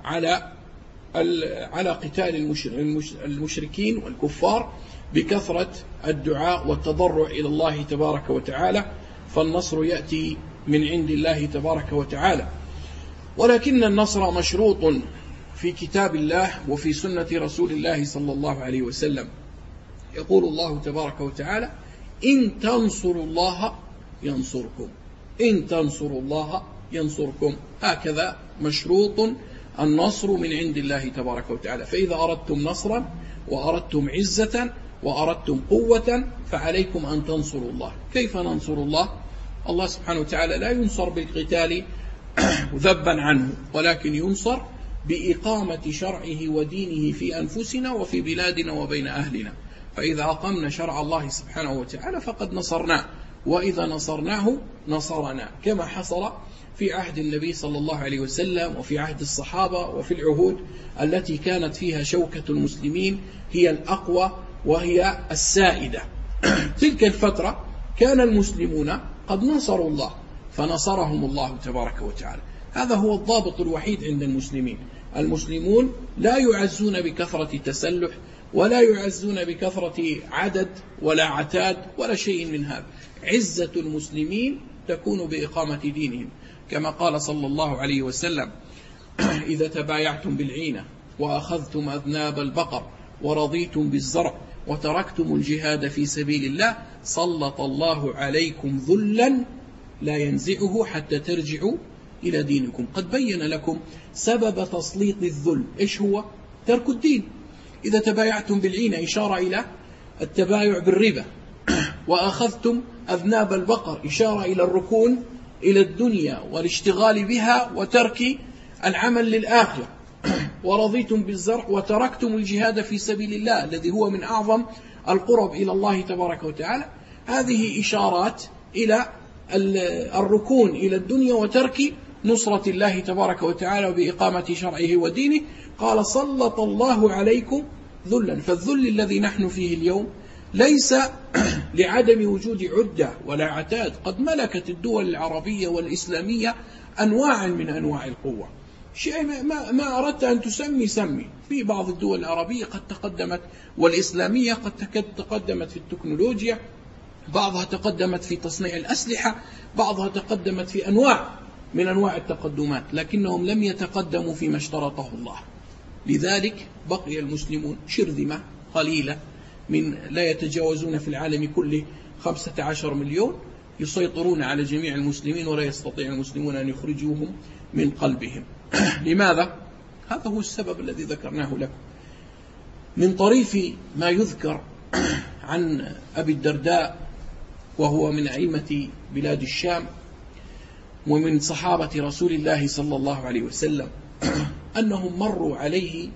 على قتال المشركين والكفار بكثرة الدعاء والتضرع إلى الله تبارك وتعالى، فالنصر يأتي من عند الله تبارك وتعالى. ولكن النصر مشروط في كتاب الله وفي سنة رسول الله صلى الله عليه وسلم. يقول الله تبارك وتعالى: إن تنصروا الله ينصركم، إن تنصروا الله ينصركم. هكذا مشروط النصر من عند الله تبارك وتعالى. فإذا أردتم نصرا وأردتم عزة وأردتم قوة فعليكم أن تنصروا الله. كيف ننصر الله؟ الله سبحانه وتعالى لا ينصر بالقتال ذبا عنه، ولكن ينصر بإقامة شرعه ودينه في أنفسنا وفي بلادنا وبين أهلنا. فإذا أقمنا شرع الله سبحانه وتعالى فقد نصرناه، وإذا نصرناه نصرنا، كما حصل في عهد النبي صلى الله عليه وسلم وفي عهد الصحابة وفي العهود التي كانت فيها شوكة المسلمين هي الأقوى وهي السائدة. تلك الفترة كان المسلمون قد نصروا الله فنصرهم الله تبارك وتعالى. هذا هو الضابط الوحيد عند المسلمين. المسلمون لا يعزون بكثرة تسلح ولا يعزون بكثرة عدد ولا عتاد ولا شيء من هذا. عزة المسلمين تكون بإقامة دينهم، كما قال صلى الله عليه وسلم: إذا تبايعتم بالعينة وأخذتم أذناب البقر ورضيتم بالزرع وتركتم الجهاد في سبيل الله سلط الله عليكم ذلا لا ينزعه حتى ترجعوا إلى دينكم. قد بين لكم سبب تسليط الذل، إيش هو؟ ترك الدين. إذا تبايعتم بالعينة إشارة إلى التبايع بالربا، وأخذتم أذناب البقر إشارة إلى الركون إلى الدنيا والاشتغال بها وترك العمل للآخرة، ورضيتم بالزرع وتركتم الجهاد في سبيل الله الذي هو من أعظم القرب إلى الله تبارك وتعالى. هذه إشارات إلى الركون إلى الدنيا وترك نصرة الله تبارك وتعالى وبإقامة شرعه ودينه. قال سلط الله عليكم ذلا. فالذل الذي نحن فيه اليوم ليس لعدم وجود عدة ولا عتاد، قد ملكت الدول العربية والإسلامية أنواع من أنواع القوة. شيء ما أردت أن تسمي سمي. في بعض الدول العربية قد تقدمت والإسلامية قد تقدمت في التكنولوجيا، بعضها تقدمت في تصنيع الأسلحة، بعضها تقدمت في أنواع من أنواع التقدمات، لكنهم لم يتقدموا فيما اشترطه الله. لذلك بقي المسلمون شرذمة قليلة من لا يتجاوزون في العالم كله 15 مليون يسيطرون على جميع المسلمين، ولا يستطيع المسلمون أن يخرجوهم من قلبهم. لماذا؟ هذا هو السبب الذي ذكرناه لكم. من طريف ما يذكر عن أبي الدرداء، وهو من أئمة بلاد الشام ومن صحابة رسول الله صلى الله عليه وسلم، أنهم مروا عليه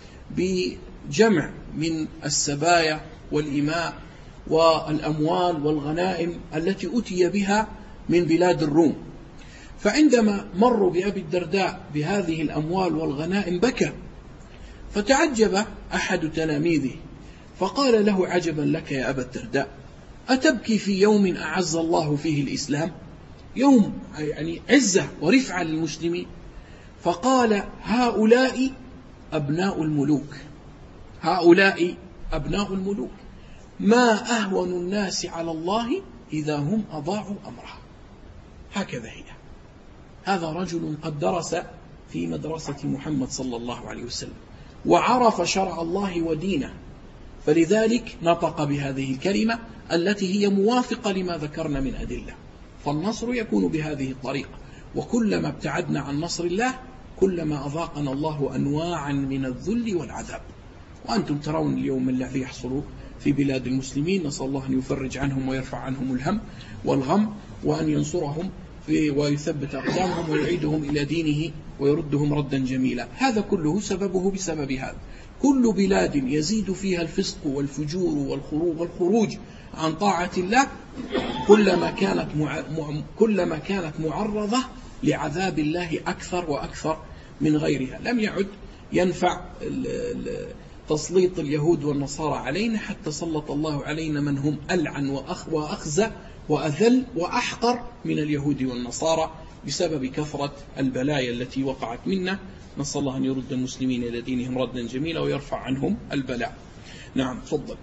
بجمع من السبايا والإماء والأموال والغنائم التي أتي بها من بلاد الروم. فعندما مروا بأبي الدرداء بهذه الأموال والغنائم بكى، فتعجب أحد تلاميذه فقال له: عجبا لك يا أبا الدرداء، أتبكي في يوم أعز الله فيه الإسلام؟ يوم يعني عزة ورفعة للمسلمين. فقال: هؤلاء أبناء الملوك، هؤلاء أبناء الملوك، ما أهون الناس على الله إذا هم أضاعوا أمره. هكذا هي. هذا رجل قد درس في مدرسة محمد صلى الله عليه وسلم وعرف شرع الله ودينه، فلذلك نطق بهذه الكلمة التي هي موافقة لما ذكرنا من أدلة. فالنصر يكون بهذه الطريقة، وكلما ابتعدنا عن نصر الله كلما أذاقنا الله أنواعا من الذل والعذاب. وأنتم ترون اليوم الذي يحصل في بلاد المسلمين، نسأل الله أن يفرج عنهم ويرفع عنهم الهم والغم، وأن ينصرهم ويثبت أقدامهم ويعيدهم إلى دينه ويردهم ردا جميلا. هذا كله سببه بسبب هذا. كل بلاد يزيد فيها الفسق والفجور والخروج عن طاعة الله كلما كانت معرضة لعذاب الله أكثر وأكثر من غيرها. لم يعد ينفع تسليط اليهود والنصارى علينا، حتى سلط الله علينا من هم ألعن وأخزى وأذل وأحقر من اليهود والنصارى بسبب كثرة البلايا التي وقعت منا. نسأل الله أن يرد المسلمين إلى دينهم ردا جميلا ويرفع عنهم البلاء. نعم، تفضل.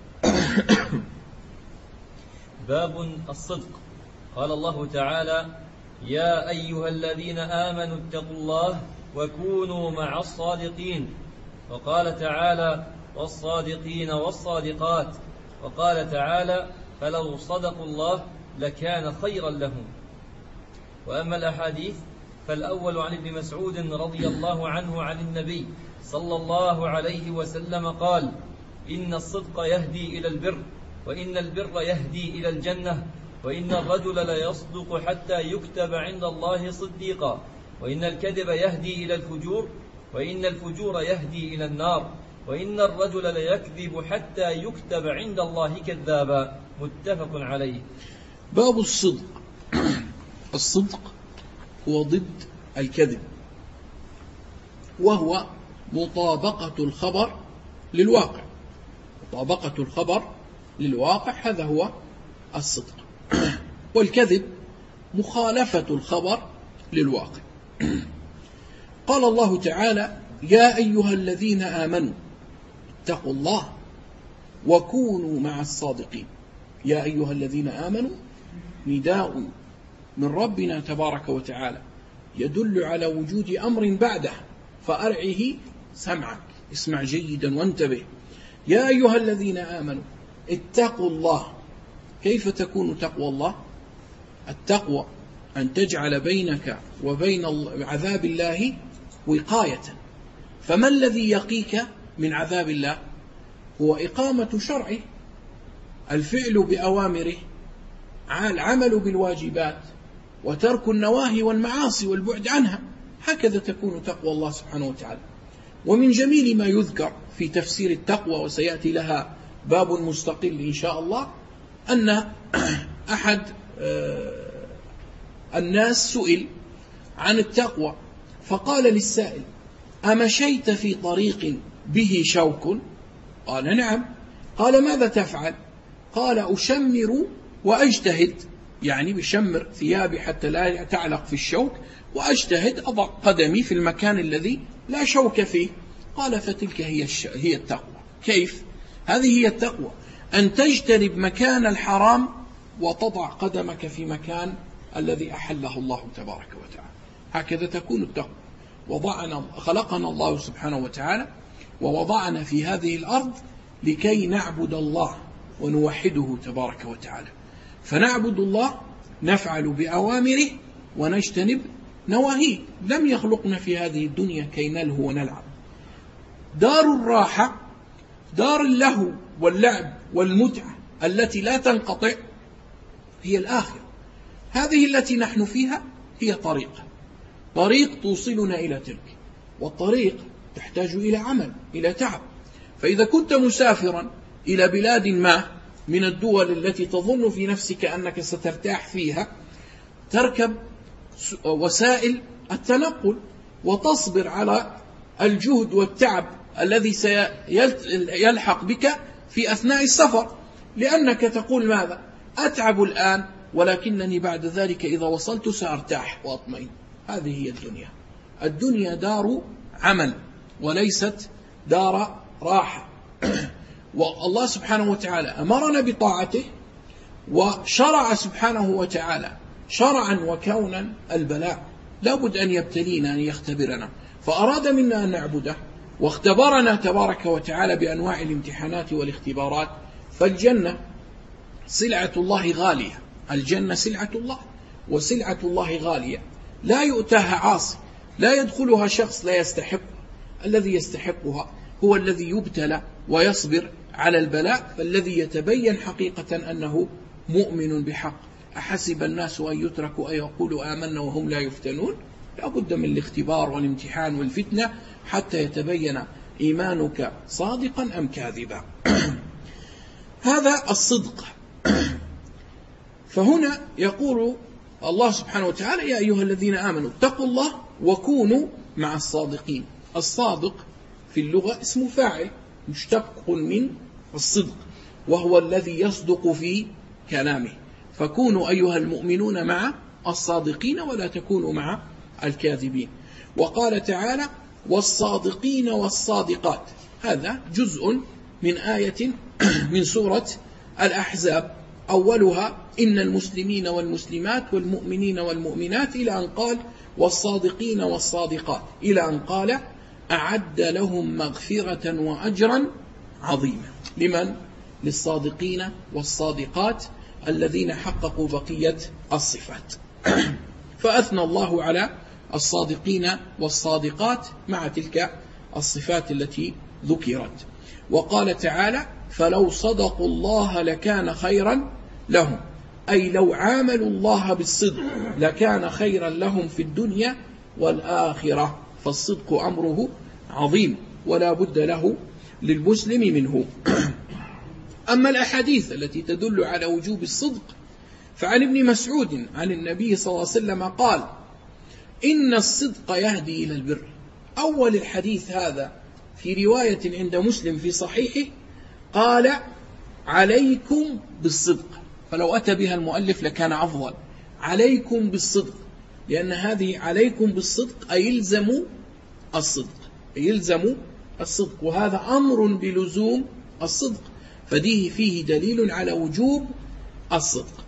باب الصدق. قال الله تعالى: يا أيها الذين آمنوا اتقوا الله وكونوا مع الصادقين. وقال تعالى: والصادقين والصادقات. وقال تعالى: فلو صدقوا الله لكان خيرا لهم. وأما الأحاديث فالأول عن ابن مسعود رضي الله عنه عن النبي صلى الله عليه وسلم قال: إن الصدق يهدي إلى البر، وإن البر يهدي إلى الجنة، وإن الرجل ليصدق حتى يكتب عند الله صديقا، وإن الكذب يهدي إلى الفجور، وإن الفجور يهدي إلى النار، وإن الرجل ليكذب حتى يكتب عند الله كذابا. متفق عليه. باب الصدق. الصدق هو ضد الكذب، وهو مطابقة الخبر للواقع. مطابقة الخبر للواقع، هذا هو الصدق. والكذب مخالفة الخبر للواقع. قال الله تعالى: يا أيها الذين آمنوا اتقوا الله وكونوا مع الصادقين. يا أيها الذين آمنوا نداء من ربنا تبارك وتعالى يدل على وجود أمر بعده، فأرعه سمعك، اسمع جيدا وانتبه. يا أيها الذين آمنوا اتقوا الله. كيف تكون تقوى الله؟ التقوى أن تجعل بينك وبين عذاب الله وقاية. فما الذي يقيك من عذاب الله؟ هو إقامة شرعه، الفعل بأوامره، العمل بالواجبات، وترك النواهي والمعاصي والبعد عنها. هكذا تكون تقوى الله سبحانه وتعالى. ومن جميل ما يذكر في تفسير التقوى، وسيأتي لها باب مستقل إن شاء الله، أن أحد الناس سئل عن التقوى فقال للسائل: أمشيت في طريق به شوك؟ قال: نعم. قال: ماذا تفعل؟ قال: أشمر وأجتهد، يعني بشمر ثيابي حتى لا تعلق في الشوك، وأجتهد أضع قدمي في المكان الذي لا شوك فيه. قال: فتلك هي التقوى. كيف؟ هذه هي التقوى، أن تجتنب مكان الحرام وتضع قدمك في مكان الذي أحله الله تبارك وتعالى. هكذا تكون التقوى. خلقنا الله سبحانه وتعالى ووضعنا في هذه الأرض لكي نعبد الله ونوحده تبارك وتعالى. فنعبد الله، نفعل بأوامره ونجتنب نواهيه. لم يخلقنا في هذه الدنيا كي نلهو ونلعب. دار الراحة، دار اللهو واللعب والمتعة التي لا تنقطع هي الآخرة. هذه التي نحن فيها هي طريق توصلنا إلى تلك، والطريق تحتاج إلى عمل، إلى تعب. فإذا كنت مسافرا إلى بلاد ما من الدول التي تظن في نفسك أنك سترتاح فيها، تركب وسائل التنقل وتصبر على الجهد والتعب الذي سيلحق بك في أثناء السفر، لأنك تقول: ماذا؟ أتعب الآن، ولكنني بعد ذلك إذا وصلت سأرتاح وأطمئن. هذه هي الدنيا. الدنيا دار عمل وليست دار راحة. والله سبحانه وتعالى أمرنا بطاعته، وشرع سبحانه وتعالى شرعا وكونا البلاء. لا بد أن يبتلينا، أن يختبرنا، فأراد منا أن نعبده، واختبرنا تبارك وتعالى بأنواع الامتحانات والاختبارات. فالجنة سلعة الله غالية، الجنة سلعة الله، وسلعة الله غالية لا يؤتاها عاصي، لا يدخلها شخص لا يستحق. الذي يستحقها هو الذي يبتلى ويصبر على البلاء، فالذي يتبين حقيقة أنه مؤمن بحق. أحسب الناس أن يتركوا أن يقولوا آمنا وهم لا يفتنون؟ لا بد من الاختبار والامتحان والفتنة حتى يتبين إيمانك صادقا أم كاذبا. هذا الصدق. فهنا يقول الله سبحانه وتعالى: يا أيها الذين آمنوا اتقوا الله وكونوا مع الصادقين. الصادق في اللغة اسم فاعل مشتق من الصدق، وهو الذي يصدق في كلامه. فكونوا أيها المؤمنون مع الصادقين ولا تكونوا مع الكاذبين. وقال تعالى: والصادقين والصادقات. هذا جزء من آية من سورة الأحزاب، أولها: إن المسلمين والمسلمات والمؤمنين والمؤمنات، إلى أن قال: والصادقين والصادقات، إلى أن قال: أعد لهم مغفرة وأجرا عظيما. لمن؟ للصادقين والصادقات الذين حققوا بقية الصفات. فأثنى الله على الصادقين والصادقات مع تلك الصفات التي ذكرت. وقال تعالى: فلو صدقوا الله لكان خيرا لهم، أي لو عاملوا الله بالصدق لكان خيرا لهم في الدنيا والآخرة. فالصدق أمره عظيم ولا بد له للمسلم منه. أما الأحاديث التي تدل على وجوب الصدق، فعن ابن مسعود عن النبي صلى الله عليه وسلم قال: إن الصدق يهدي إلى البر. أول الحديث هذا في رواية عند مسلم في صحيحه قال: عليكم بالصدق. فلو أتى بها المؤلف لكان أفضل: عليكم بالصدق، لأن هذه عليكم بالصدق أي يلزم الصدق، يلزم الصدق، وهذا أمر بلزوم الصدق، فيه دليل على وجوب الصدق.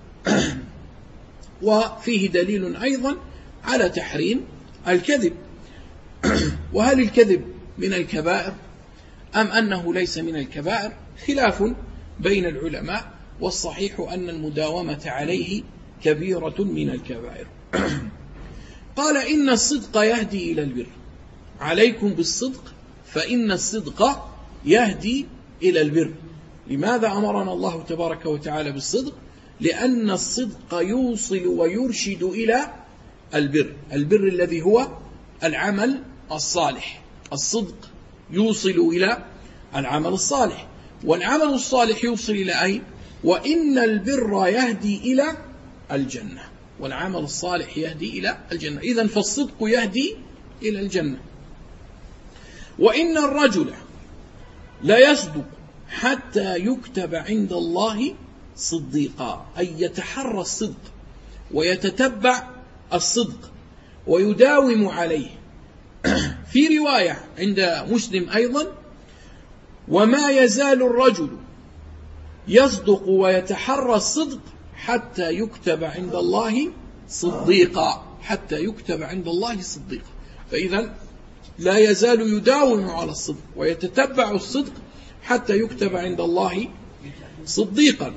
وفيه دليل أيضا على تحريم الكذب. وهل الكذب من الكبائر أم أنه ليس من الكبائر؟ خلاف بين العلماء، والصحيح أن المداومة عليه كبيرة من الكبائر. قال إن الصدق يهدي إلى البر، عليكم بالصدق فإن الصدق يهدي إلى البر. لماذا أمرنا الله تبارك وتعالى بالصدق؟ لأن الصدق يوصل ويرشد إلى البر، البر الذي هو العمل الصالح. الصدق يوصل إلى العمل الصالح، والعمل الصالح يوصل إلى أين؟ وإن البر يهدي إلى الجنة، والعمل الصالح يهدي إلى الجنة. إذن فالصدق يهدي إلى الجنة. وإن الرجل لا يصدق حتى يكتب عند الله صديقا، أي يتحرى الصدق ويتتبع الصدق ويداوم عليه. في رواية عند مسلم أيضا: وما يزال الرجل يصدق ويتحرى الصدق حتى يكتب عند الله صديقا، حتى يكتب عند الله صديقا. فإذا لا يزال يداوم على الصدق ويتتبع الصدق حتى يكتب عند الله صديقا.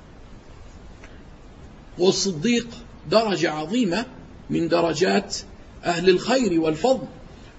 والصديق درجة عظيمة من درجات أهل الخير والفضل.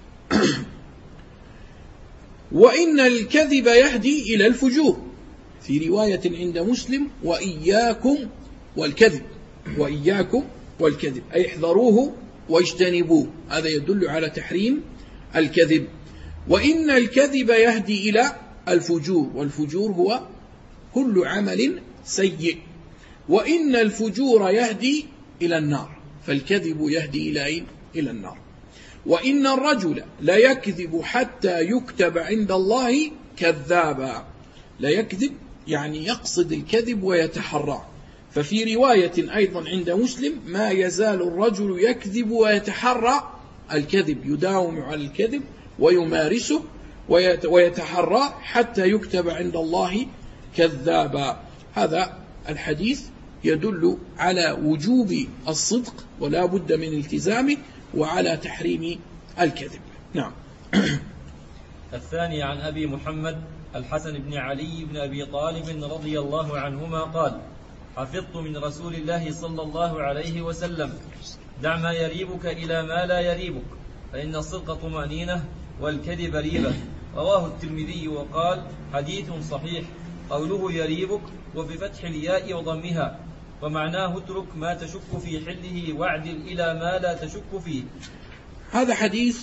وإن الكذب يهدي إلى الفجور، في رواية عند مسلم: وإياكم والكذب، وإياكم والكذب، أي احذروه واجتنبوه. هذا يدل على تحريم الكذب. وإن الكذب يهدي إلى الفجور، والفجور هو كل عمل سيء. وإن الفجور يهدي إلى النار، فالكذب يهدي إلى أين؟ إلى النار. وإن الرجل لا يكذب حتى يكتب عند الله كذابا، لا يكذب يعني يقصد الكذب ويتحرى. ففي رواية أيضا عند مسلم: ما يزال الرجل يكذب ويتحرى الكذب، يداوم على الكذب ويمارسه ويتحرى حتى يكتب عند الله كذابا. هذا الحديث يدل على وجوب الصدق ولا بد من التزامه، وعلى تحريم الكذب. نعم. الثاني عن أبي محمد الحسن بن علي بن أبي طالب رضي الله عنهما قال: حفظت من رسول الله صلى الله عليه وسلم: دع ما يريبك إلى ما لا يريبك، فإن الصدق طمأنينة والكذب ريبة. رواه الترمذي وقال: حديث صحيح. قوله يريبك وبفتح الياء وضمها، ومعناه اترك ما تشك في حله واعدل إلى ما لا تشك فيه. هذا حديث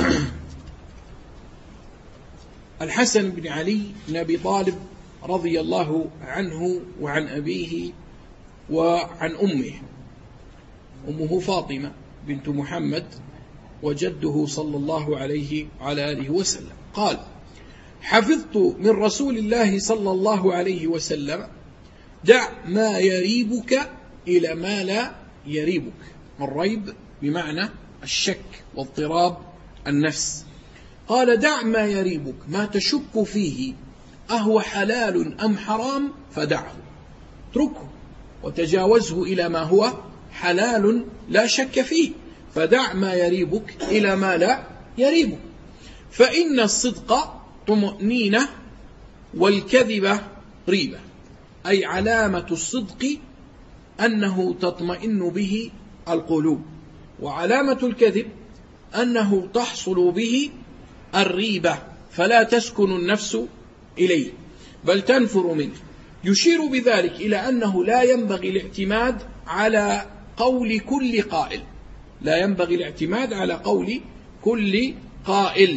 الحسن بن علي بن أبي طالب رضي الله عنه وعن أبيه وعن أمه فاطمة بنت محمد وجده صلى الله عليه وعلى آله وسلم. قال: حفظت من رسول الله صلى الله عليه وسلم: دع ما يريبك إلى ما لا يريبك. الريب بمعنى الشك واضطراب النفس. قال: دع ما يريبك، ما تشك فيه أهو حلال أم حرام فدعه، اتركه وتجاوزه إلى ما هو حلال لا شك فيه. فدع ما يريبك إلى ما لا يريبك، فإن الصدق طمأنينة والكذب ريبة، أي علامة الصدق أنه تطمئن به القلوب، وعلامة الكذب أنه تحصل به الريبة فلا تسكن النفس إليه بل تنفر منه. يشير بذلك إلى أنه لا ينبغي الاعتماد على قول كل قائل، لا ينبغي الاعتماد على قول كل قائل،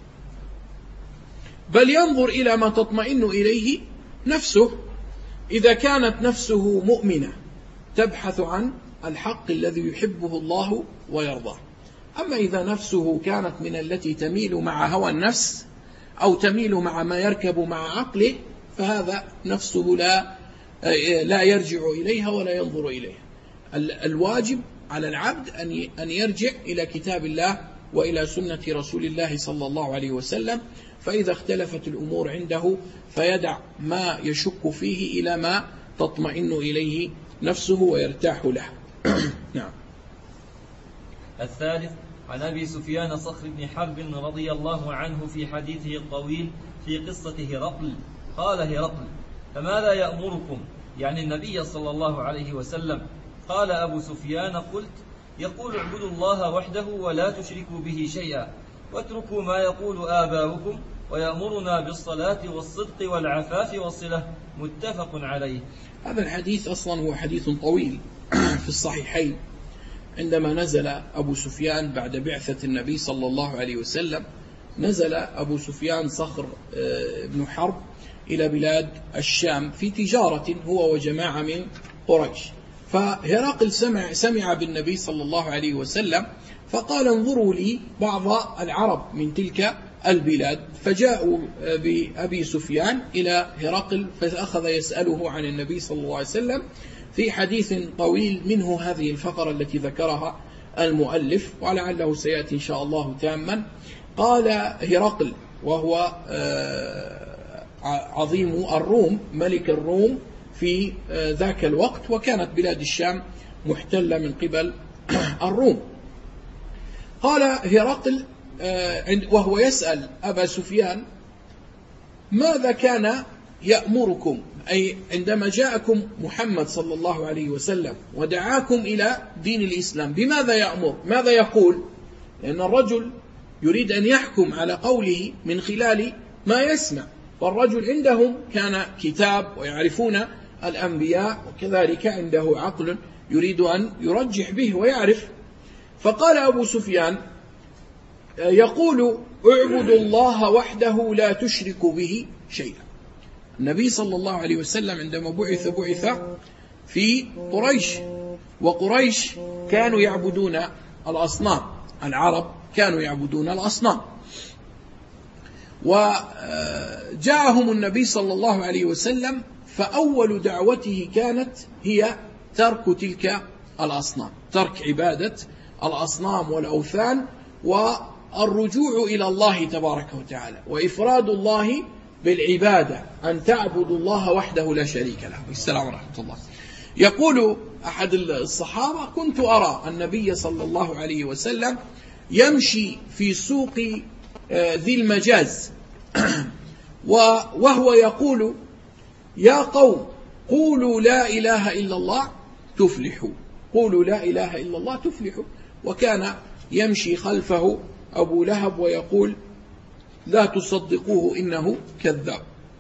بل ينظر إلى ما تطمئن إليه نفسه. إذا كانت نفسه مؤمنة تبحث عن الحق الذي يحبه الله ويرضاه. أما إذا نفسه كانت من التي تميل مع هوى النفس أو تميل مع ما يركب مع عقله، فهذا نفسه لا يرجع إليها ولا ينظر إليها. الواجب على العبد أن يرجع إلى كتاب الله وإلى سنة رسول الله صلى الله عليه وسلم. فإذا اختلفت الأمور عنده فيدع ما يشك فيه إلى ما تطمئن إليه نفسه ويرتاح له. نعم. الثالث عن أبي سفيان صخر بن حرب رضي الله عنه في حديثه الطويل في قصة هرقل. قال هرقل: فماذا يأمركم؟ يعني النبي صلى الله عليه وسلم. قال أبو سفيان: قلت: يقول اعبدوا الله وحده ولا تشركوا به شيئا واتركوا ما يقول آباؤكم ويأمرنا بالصلاة والصدق والعفاف والصلة متفق عليه. هذا الحديث أصلا هو حديث طويل في الصحيحين، عندما نزل أبو سفيان بعد بعثة النبي صلى الله عليه وسلم، نزل أبو سفيان صخر بن حرب إلى بلاد الشام في تجارة هو وجماعة من قريش، فهرقل سمع بالنبي صلى الله عليه وسلم فقال انظروا لي بعض العرب من تلك البلاد، فجاءوا بأبي سفيان إلى هرقل فأخذ يسأله عن النبي صلى الله عليه وسلم في حديث طويل، منه هذه الفقرة التي ذكرها المؤلف ولعله سيأتي إن شاء الله تاما. قال هرقل وهو عظيم الروم ملك الروم في ذاك الوقت، وكانت بلاد الشام محتلة من قبل الروم. قال هرقل وهو يسأل أبا سفيان ماذا كان يأمركم، أي عندما جاءكم محمد صلى الله عليه وسلم ودعاكم إلى دين الإسلام بماذا يأمر، ماذا يقول؟ لأن الرجل يريد أن يحكم على قوله من خلال ما يسمع، فالرجل عندهم كان كتاب ويعرفون الأنبياء، وكذلك عنده عقل يريد أن يرجح به ويعرف. فقال أبو سفيان يقول اعبدوا الله وحده لا تشركوا به شيئا. النبي صلى الله عليه وسلم عندما بعث في قريش، وقريش كانوا يعبدون الأصنام، العرب كانوا يعبدون الأصنام، وجاءهم النبي صلى الله عليه وسلم فأول دعوته كانت هي ترك تلك الأصنام، ترك عبادة الأصنام والأوثان والرجوع إلى الله تبارك وتعالى وإفراد الله بالعبادة، أن تعبدوا الله وحده لا شريك له. السلام ورحمة الله. يقول أحد الصحابة كنت أرى النبي صلى الله عليه وسلم يمشي في سوق ذي المجاز وهو يقول يا قوم قولوا لا إله إلا الله تفلحوا، قولوا لا إله إلا الله تفلحوا. وكان يمشي خلفه أبو لهب ويقول لا تصدقوه إنه كذاب.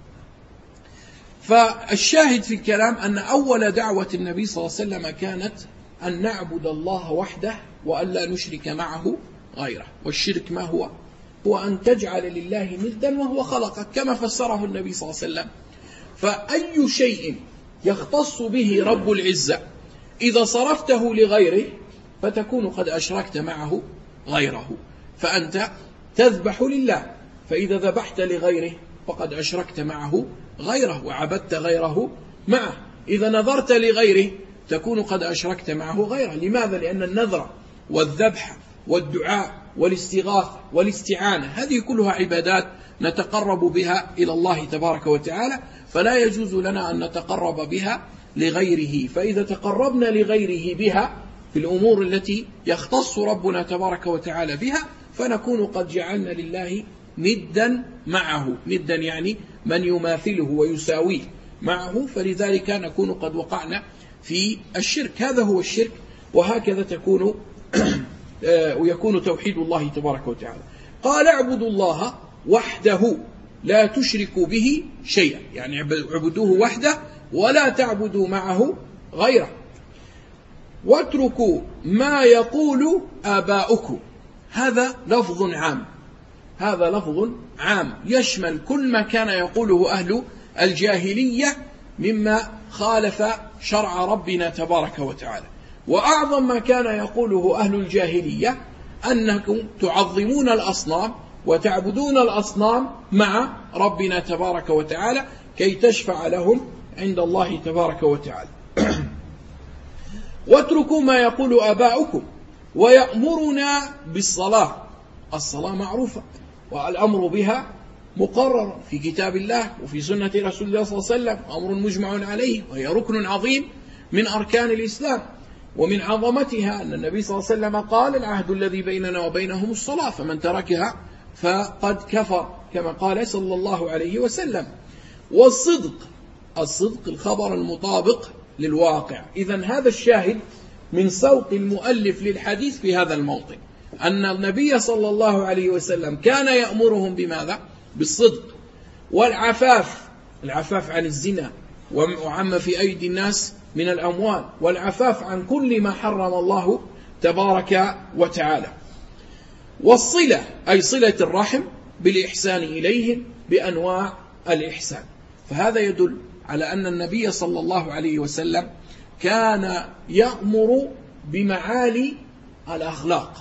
فالشاهد في الكلام أن أول دعوة النبي صلى الله عليه وسلم كانت أن نعبد الله وحده وأن لا نشرك معه غيره. والشرك ما هو؟ هو أن تجعل لله ندا وهو خلقك كما فسره النبي صلى الله عليه وسلم. فأي شيء يختص به رب العزة إذا صرفته لغيره فتكون قد أشركت معه غيره. فأنت تذبح لله، فإذا ذبحت لغيره فقد أشركت معه غيره وعبدت غيره معه. إذا نذرت لغيره تكون قد أشركت معه غيره. لماذا؟ لأن النذر والذبح والدعاء والاستغاثة والاستعانة هذه كلها عبادات نتقرب بها إلى الله تبارك وتعالى، فلا يجوز لنا أن نتقرب بها لغيره. فإذا تقربنا لغيره بها في الأمور التي يختص ربنا تبارك وتعالى بها فنكون قد جعلنا لله ندا معه، ندا يعني من يماثله ويساويه معه، فلذلك نكون قد وقعنا في الشرك. هذا هو الشرك، وهكذا تكون ويكون توحيد الله تبارك وتعالى. قال اعبدوا الله وحده لا تشركوا به شيئا، يعني اعبدوه وحده ولا تعبدوا معه غيره، واتركوا ما يقول آباؤكم. هذا لفظ عام، هذا لفظ عام يشمل كل ما كان يقوله أهل الجاهلية مما خالف شرع ربنا تبارك وتعالى. وأعظم ما كان يقوله أهل الجاهلية أنكم تعظمون الأصنام وتعبدون الأصنام مع ربنا تبارك وتعالى كي تشفع لهم عند الله تبارك وتعالى. واتركوا ما يقول آباؤكم ويأمرنا بالصلاة. الصلاة معروفة والأمر بها مقرر في كتاب الله وفي سنة رسول الله صلى الله عليه وسلم، أمر مجمع عليه، وهي ركن عظيم من أركان الإسلام. ومن عظمتها أن النبي صلى الله عليه وسلم قال العهد الذي بيننا وبينهم الصلاة فمن تركها فقد كفر، كما قال صلى الله عليه وسلم. والصدق، الصدق الخبر المطابق للواقع. إذن هذا الشاهد من سوق المؤلف للحديث في هذا الموطن، أن النبي صلى الله عليه وسلم كان يأمرهم بماذا؟ بالصدق والعفاف، العفاف عن الزنا وعما في أيدي الناس من الأموال، والعفاف عن كل ما حرم الله تبارك وتعالى، والصلة أي صلة الرحم بالإحسان إليهم بأنواع الإحسان. فهذا يدل على أن النبي صلى الله عليه وسلم كان يأمر بمعالي الأخلاق،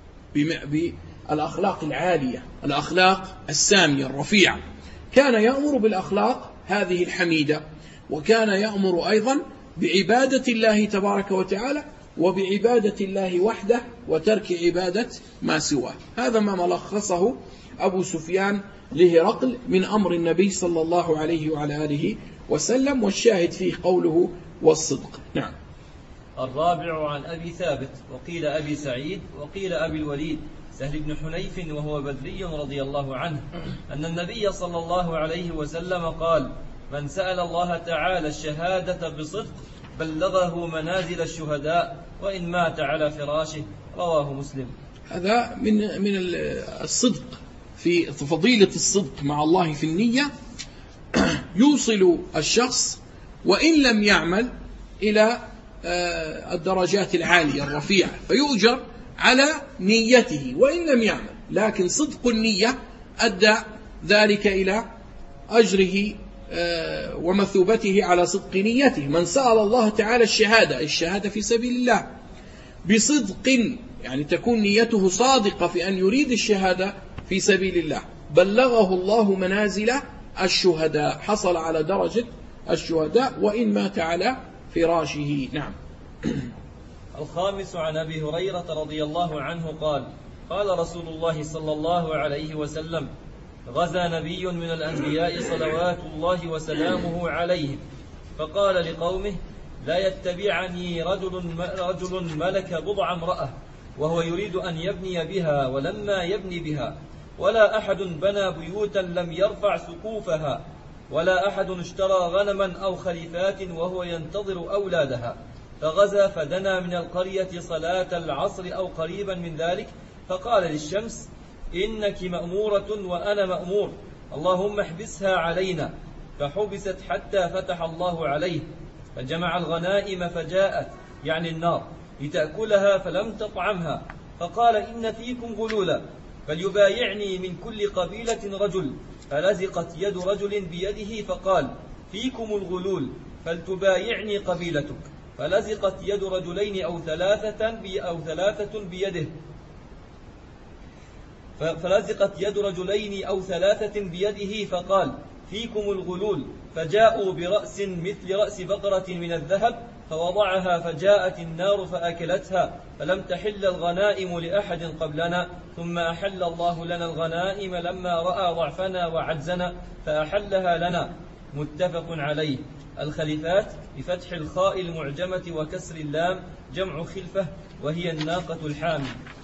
بالأخلاق العالية، الأخلاق السامية الرفيعة، كان يأمر بالأخلاق هذه الحميدة، وكان يأمر أيضا بعبادة الله تبارك وتعالى وبعبادة الله وحده وترك عبادة ما سواه. هذا ما ملخصه أبو سفيان لهرقل من أمر النبي صلى الله عليه وعلى آله وسلم، والشاهد فيه قوله والصدق. نعم. الرابع عن أبي ثابت وقيل أبي سعيد وقيل أبي الوليد سهل بن حنيف وهو بدري رضي الله عنه أن النبي صلى الله عليه وسلم قال: من سأل الله تعالى الشهادة بصدق بلغه منازل الشهداء وإن مات على فراشه. رواه مسلم. هذا من الصدق، في فضيلة الصدق مع الله في النية، يوصل الشخص وإن لم يعمل إلى الدرجات العالية الرفيعة، فيؤجر على نيته وإن لم يعمل، لكن صدق النية أدى ذلك إلى أجره ومثوبته على صدق نيته. من سأل الله تعالى الشهادة في سبيل الله بصدق، يعني تكون نيته صادقة في أن يريد الشهادة في سبيل الله، بلغه الله منازل الشهداء، حصل على درجة الشهداء وإن مات على فراشه. نعم. الخامس عن أبي هريرة رضي الله عنه قال: قال رسول الله صلى الله عليه وسلم: غزا نبي من الأنبياء صلوات الله وسلامه عليه فقال لقومه: لا يتبعني رجل ملك بضع امرأة وهو يريد أن يبني بها ولما يبني بها، ولا أحد بنى بيوتا لم يرفع سقوفها، ولا أحد اشترى غنما أو خليفات وهو ينتظر أولادها. فغزا فدنا من القرية صلاة العصر أو قريبا من ذلك، فقال للشمس: إنك مأمورة وأنا مأمور، اللهم احبسها علينا. فحبست حتى فتح الله عليه، فجمع الغنائم فجاءت، يعني النار، لتأكلها فلم تطعمها، فقال: إن فيكم غلولا فليبايعني من كل قبيلة رجل، فلزقت يد رجل بيده فقال: فيكم الغلول فلتبايعني قبيلتك، فلزقت يد رجلين أو ثلاثة بيده، فلزقت يد رجلين أو ثلاثة بيده فقال: فيكم الغلول، فجاءوا برأس مثل رأس بقرة من الذهب فوضعها، فجاءت النار فأكلتها، فلم تحل الغنائم لأحد قبلنا، ثم أحل الله لنا الغنائم لما رأى ضعفنا وعجزنا فأحلها لنا. متفق عليه. الخليفات بفتح الخاء المعجمة وكسر اللام جمع خلفة، وهي الناقة الحامل.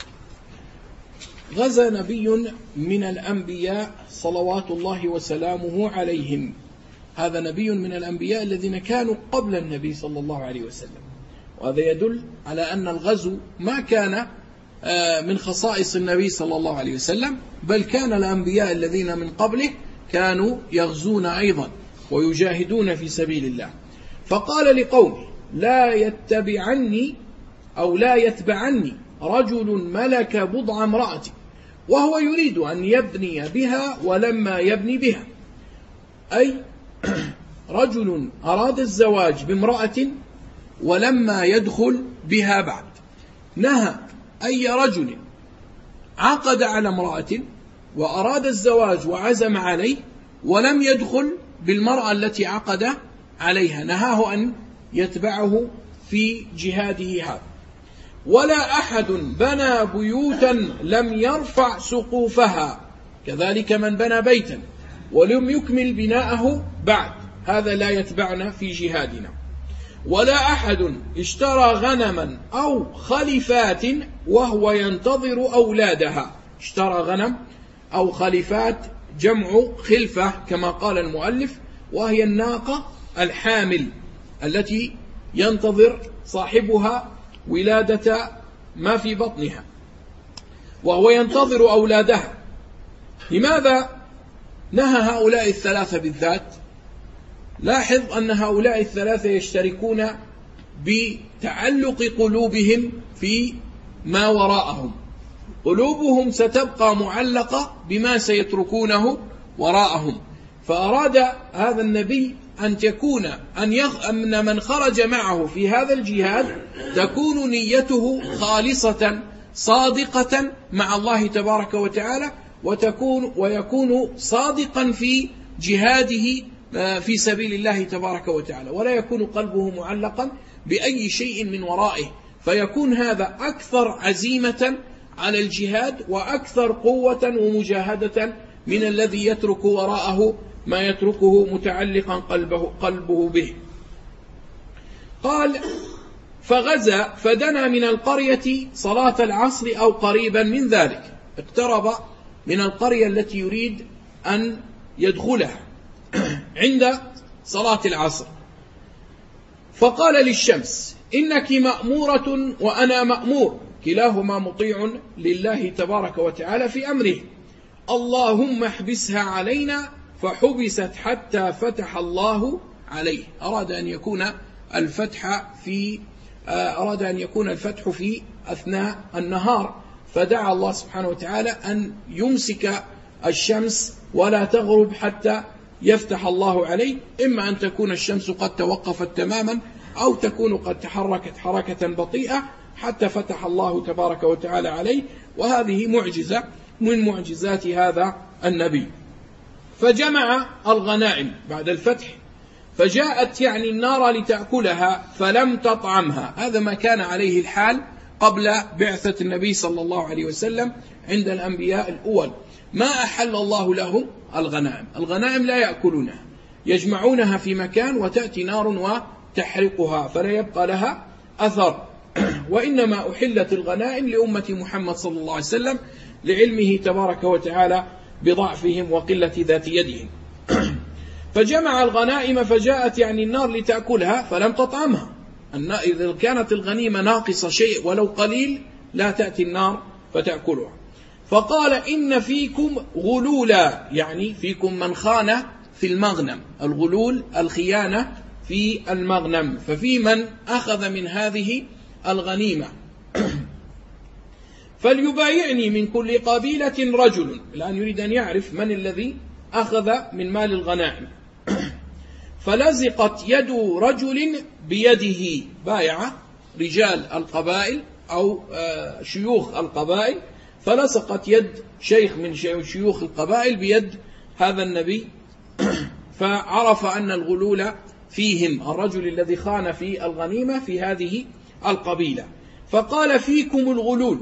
غزا نبي من الأنبياء صلوات الله وسلامه عليهم، هذا نبي من الأنبياء الذين كانوا قبل النبي صلى الله عليه وسلم، وهذا يدل على أن الغزو ما كان من خصائص النبي صلى الله عليه وسلم، بل كان الأنبياء الذين من قبله كانوا يغزون أيضا ويجاهدون في سبيل الله. فقال لقومه: لا يتبعني أو لا يتبعني رجل ملك بضع امرأة وهو يريد أن يبني بها ولما يبني بها، أي رجل أراد الزواج بامرأة ولما يدخل بها بعد. نهى أي رجل عقد على امرأة وأراد الزواج وعزم عليه ولم يدخل بالمرأة التي عقد عليها، نهاه أن يتبعه في جهاده هذا. ولا أحد بنى بيوتا لم يرفع سقوفها، كذلك من بنى بيتا ولم يكمل بناءه بعد، هذا لا يتبعنا في جهادنا. ولا أحد اشترى غنما أو خليفات وهو ينتظر أولادها. اشترى غنم أو خليفات جمع خلفة كما قال المؤلف، وهي الناقة الحامل التي ينتظر صاحبها ولادة ما في بطنها، وهو ينتظر أولادها. لماذا نهى هؤلاء الثلاثة بالذات؟ لاحظ أن هؤلاء الثلاثة يشتركون بتعلق قلوبهم في ما وراءهم، قلوبهم ستبقى معلقة بما سيتركونه وراءهم. فأراد هذا النبي أن تكون أن من خرج معه في هذا الجهاد تكون نيته خالصة صادقة مع الله تبارك وتعالى، ويكون صادقا في جهاده في سبيل الله تبارك وتعالى، ولا يكون قلبه معلقا بأي شيء من ورائه، فيكون هذا أكثر عزيمة على الجهاد وأكثر قوة ومجاهدة من الذي يترك وراءه ما يتركه متعلقا قلبه به. قال: فغزا فدنا من القرية صلاة العصر أو قريبا من ذلك، اقترب من القرية التي يريد أن يدخلها عند صلاة العصر، فقال للشمس: إنك مأمورة وأنا مأمور، كلاهما مطيع لله تبارك وتعالى في أمره، اللهم احبسها علينا، فحبست حتى فتح الله عليه. أراد أن يكون الفتح في أثناء النهار، فدعا الله سبحانه وتعالى أن يمسك الشمس ولا تغرب حتى يفتح الله عليه، إما أن تكون الشمس قد توقفت تماما أو تكون قد تحركت حركة بطيئة حتى فتح الله تبارك وتعالى عليه، وهذه معجزة من معجزات هذا النبي. فجمع الغنائم بعد الفتح، فجاءت يعني النار لتأكلها فلم تطعمها. هذا ما كان عليه الحال قبل بعثة النبي صلى الله عليه وسلم عند الأنبياء الأول. ما أحل الله لهم الغنائم لا يأكلونها، يجمعونها في مكان وتأتي نار وتحرقها فلا يبقى لها أثر. وإنما أحلت الغنائم لأمة محمد صلى الله عليه وسلم لعلمه تبارك وتعالى بضعفهم وقلة ذات يدهم. فجمع الغنائم فجاءت يعني النار لتأكلها فلم تطعمها. إذا كانت الغنيمة ناقصة شيء ولو قليل لا تأتي النار فتأكلها. فقال: إن فيكم غلولا، يعني فيكم من خان في المغنم، الغلول الخيانة في المغنم، ففي من أخذ من هذه الغنيمة فليبايعني من كل قبيلة رجل. الآن يريد أن يعرف من الذي أخذ من مال الغنائم. فلزقت يد رجل بيده، بايع رجال القبائل أو شيوخ القبائل، فلصقت يد شيخ من شيوخ القبائل بيد هذا النبي، فعرف أن الغلول فيهم، الرجل الذي خان في الغنيمة في هذه القبيلة. فقال: فيكم الغلول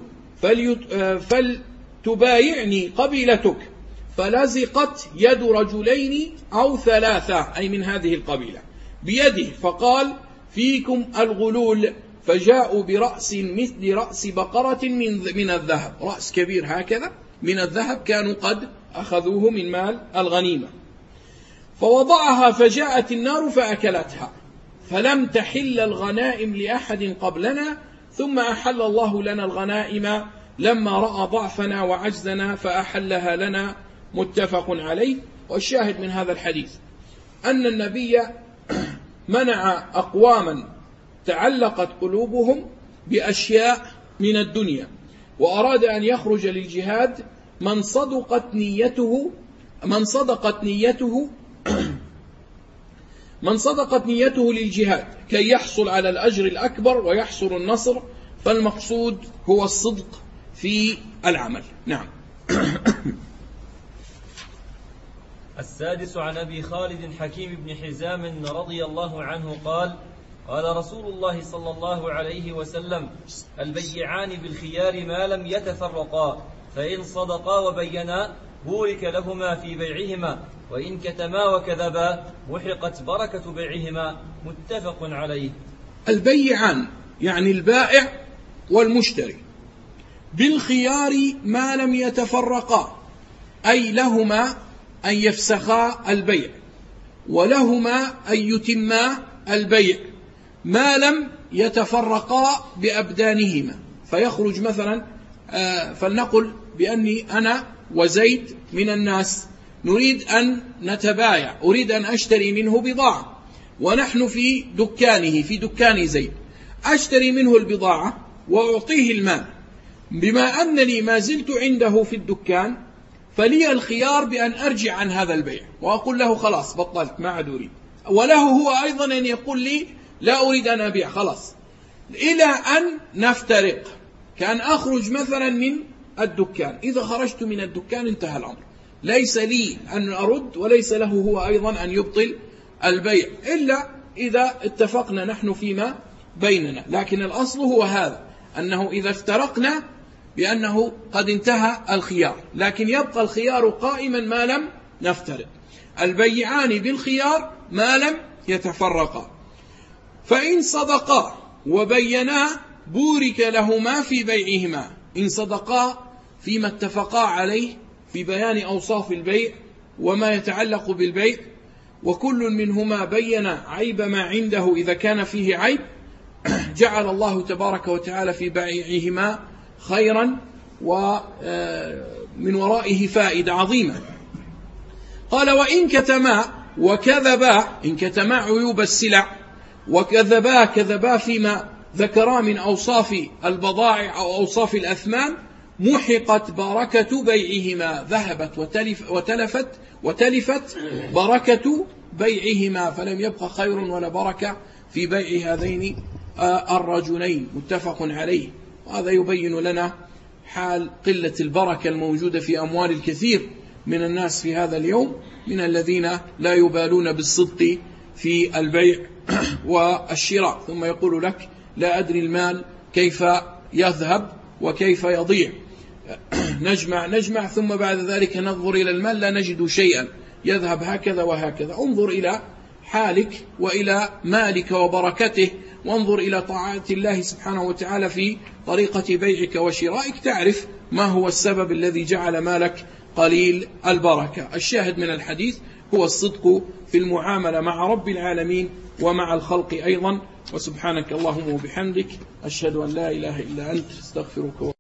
فلتبايعني قبيلتك. فلزقت يد رجلين أو ثلاثة، أي من هذه القبيلة، بيده، فقال: فيكم الغلول. فجاءوا برأس مثل رأس بقرة من الذهب، رأس كبير هكذا من الذهب، كانوا قد أخذوه من مال الغنيمة. فوضعها فجاءت النار فأكلتها، فلم تحل الغنائم لأحد قبلنا، ثم أحل الله لنا الغنائم لما رأى ضعفنا وعجزنا فأحلها لنا، متفق عليه. والشاهد من هذا الحديث أن النبي منع أقواما تعلقت قلوبهم بأشياء من الدنيا، وأراد أن يخرج للجهاد من صدقت نيته للجهاد كي يحصل على الأجر الأكبر ويحصل النصر، فالمقصود هو الصدق في العمل. نعم. السادس عن أبي خالد حكيم بن حزام رضي الله عنه قال: قال رسول الله صلى الله عليه وسلم: البيعان بالخيار ما لم يتفرقا، فإن صدقا وبينا بورك لهما في بيعهما، وإن كتما وكذبا محقت بركة بيعهما، متفق عليه. البيعان يعني البائع والمشتري بالخيار ما لم يتفرقا، أي لهما أن يفسخا البيع ولهما أن يتما البيع ما لم يتفرقا بأبدانهما، فيخرج مثلا فلنقل بأني أنا وزيد من الناس نريد أن نتبايع، أريد أن أشتري منه بضاعة، ونحن في دكانه، في دكان زيد، أشتري منه البضاعة وأعطيه المال. بما أنني ما زلت عنده في الدكان فلي الخيار بأن أرجع عن هذا البيع وأقول له خلاص بطلت ما عاد أريد، وله هو أيضا أن يقول لي لا أريد أن أبيع خلاص، إلى أن نفترق. كان أخرج مثلا من الدكان، إذا خرجت من الدكان انتهى الأمر، ليس لي أن أرد وليس له هو أيضا أن يبطل البيع إلا إذا اتفقنا نحن فيما بيننا. لكن الأصل هو هذا، أنه إذا افترقنا بأنه قد انتهى الخيار، لكن يبقى الخيار قائما ما لم نفترق. البيعان بالخيار ما لم يتفرقا، فإن صدقا وبينا بورك لهما في بيعهما. إن صدقا فيما اتفقا عليه في بيان أوصاف البيع وما يتعلق بالبيع، وكل منهما بين عيب ما عنده إذا كان فيه عيب، جعل الله تبارك وتعالى في بيعهما خيرا ومن ورائه فائدة عظيمة. قال وإن كتما وكذبا، إن كتما عيوب السلع وكذبا فيما ذكرا من أوصاف البضائع أو أوصاف الأثمان، محقت بركة بيعهما، ذهبت وتلفت بركة بيعهما، فلم يبق خير ولا بركة في بيع هذين الرجلين، متفق عليه. وهذا يبين لنا حال قلة البركة الموجودة في أموال الكثير من الناس في هذا اليوم، من الذين لا يبالون بالصدق في البيع والشراء، ثم يقول لك لا أدري المال كيف يذهب وكيف يضيع، نجمع ثم بعد ذلك ننظر إلى المال لا نجد شيئا، يذهب هكذا وهكذا. انظر إلى حالك وإلى مالك وبركته، وانظر إلى طاعات الله سبحانه وتعالى في طريقة بيعك وشرائك، تعرف ما هو السبب الذي جعل مالك قليل البركة. الشاهد من الحديث هو الصدق في المعاملة مع رب العالمين ومع الخلق أيضا. وسبحانك اللهم وبحمدك، أشهد أن لا إله إلا أنت، استغفرك.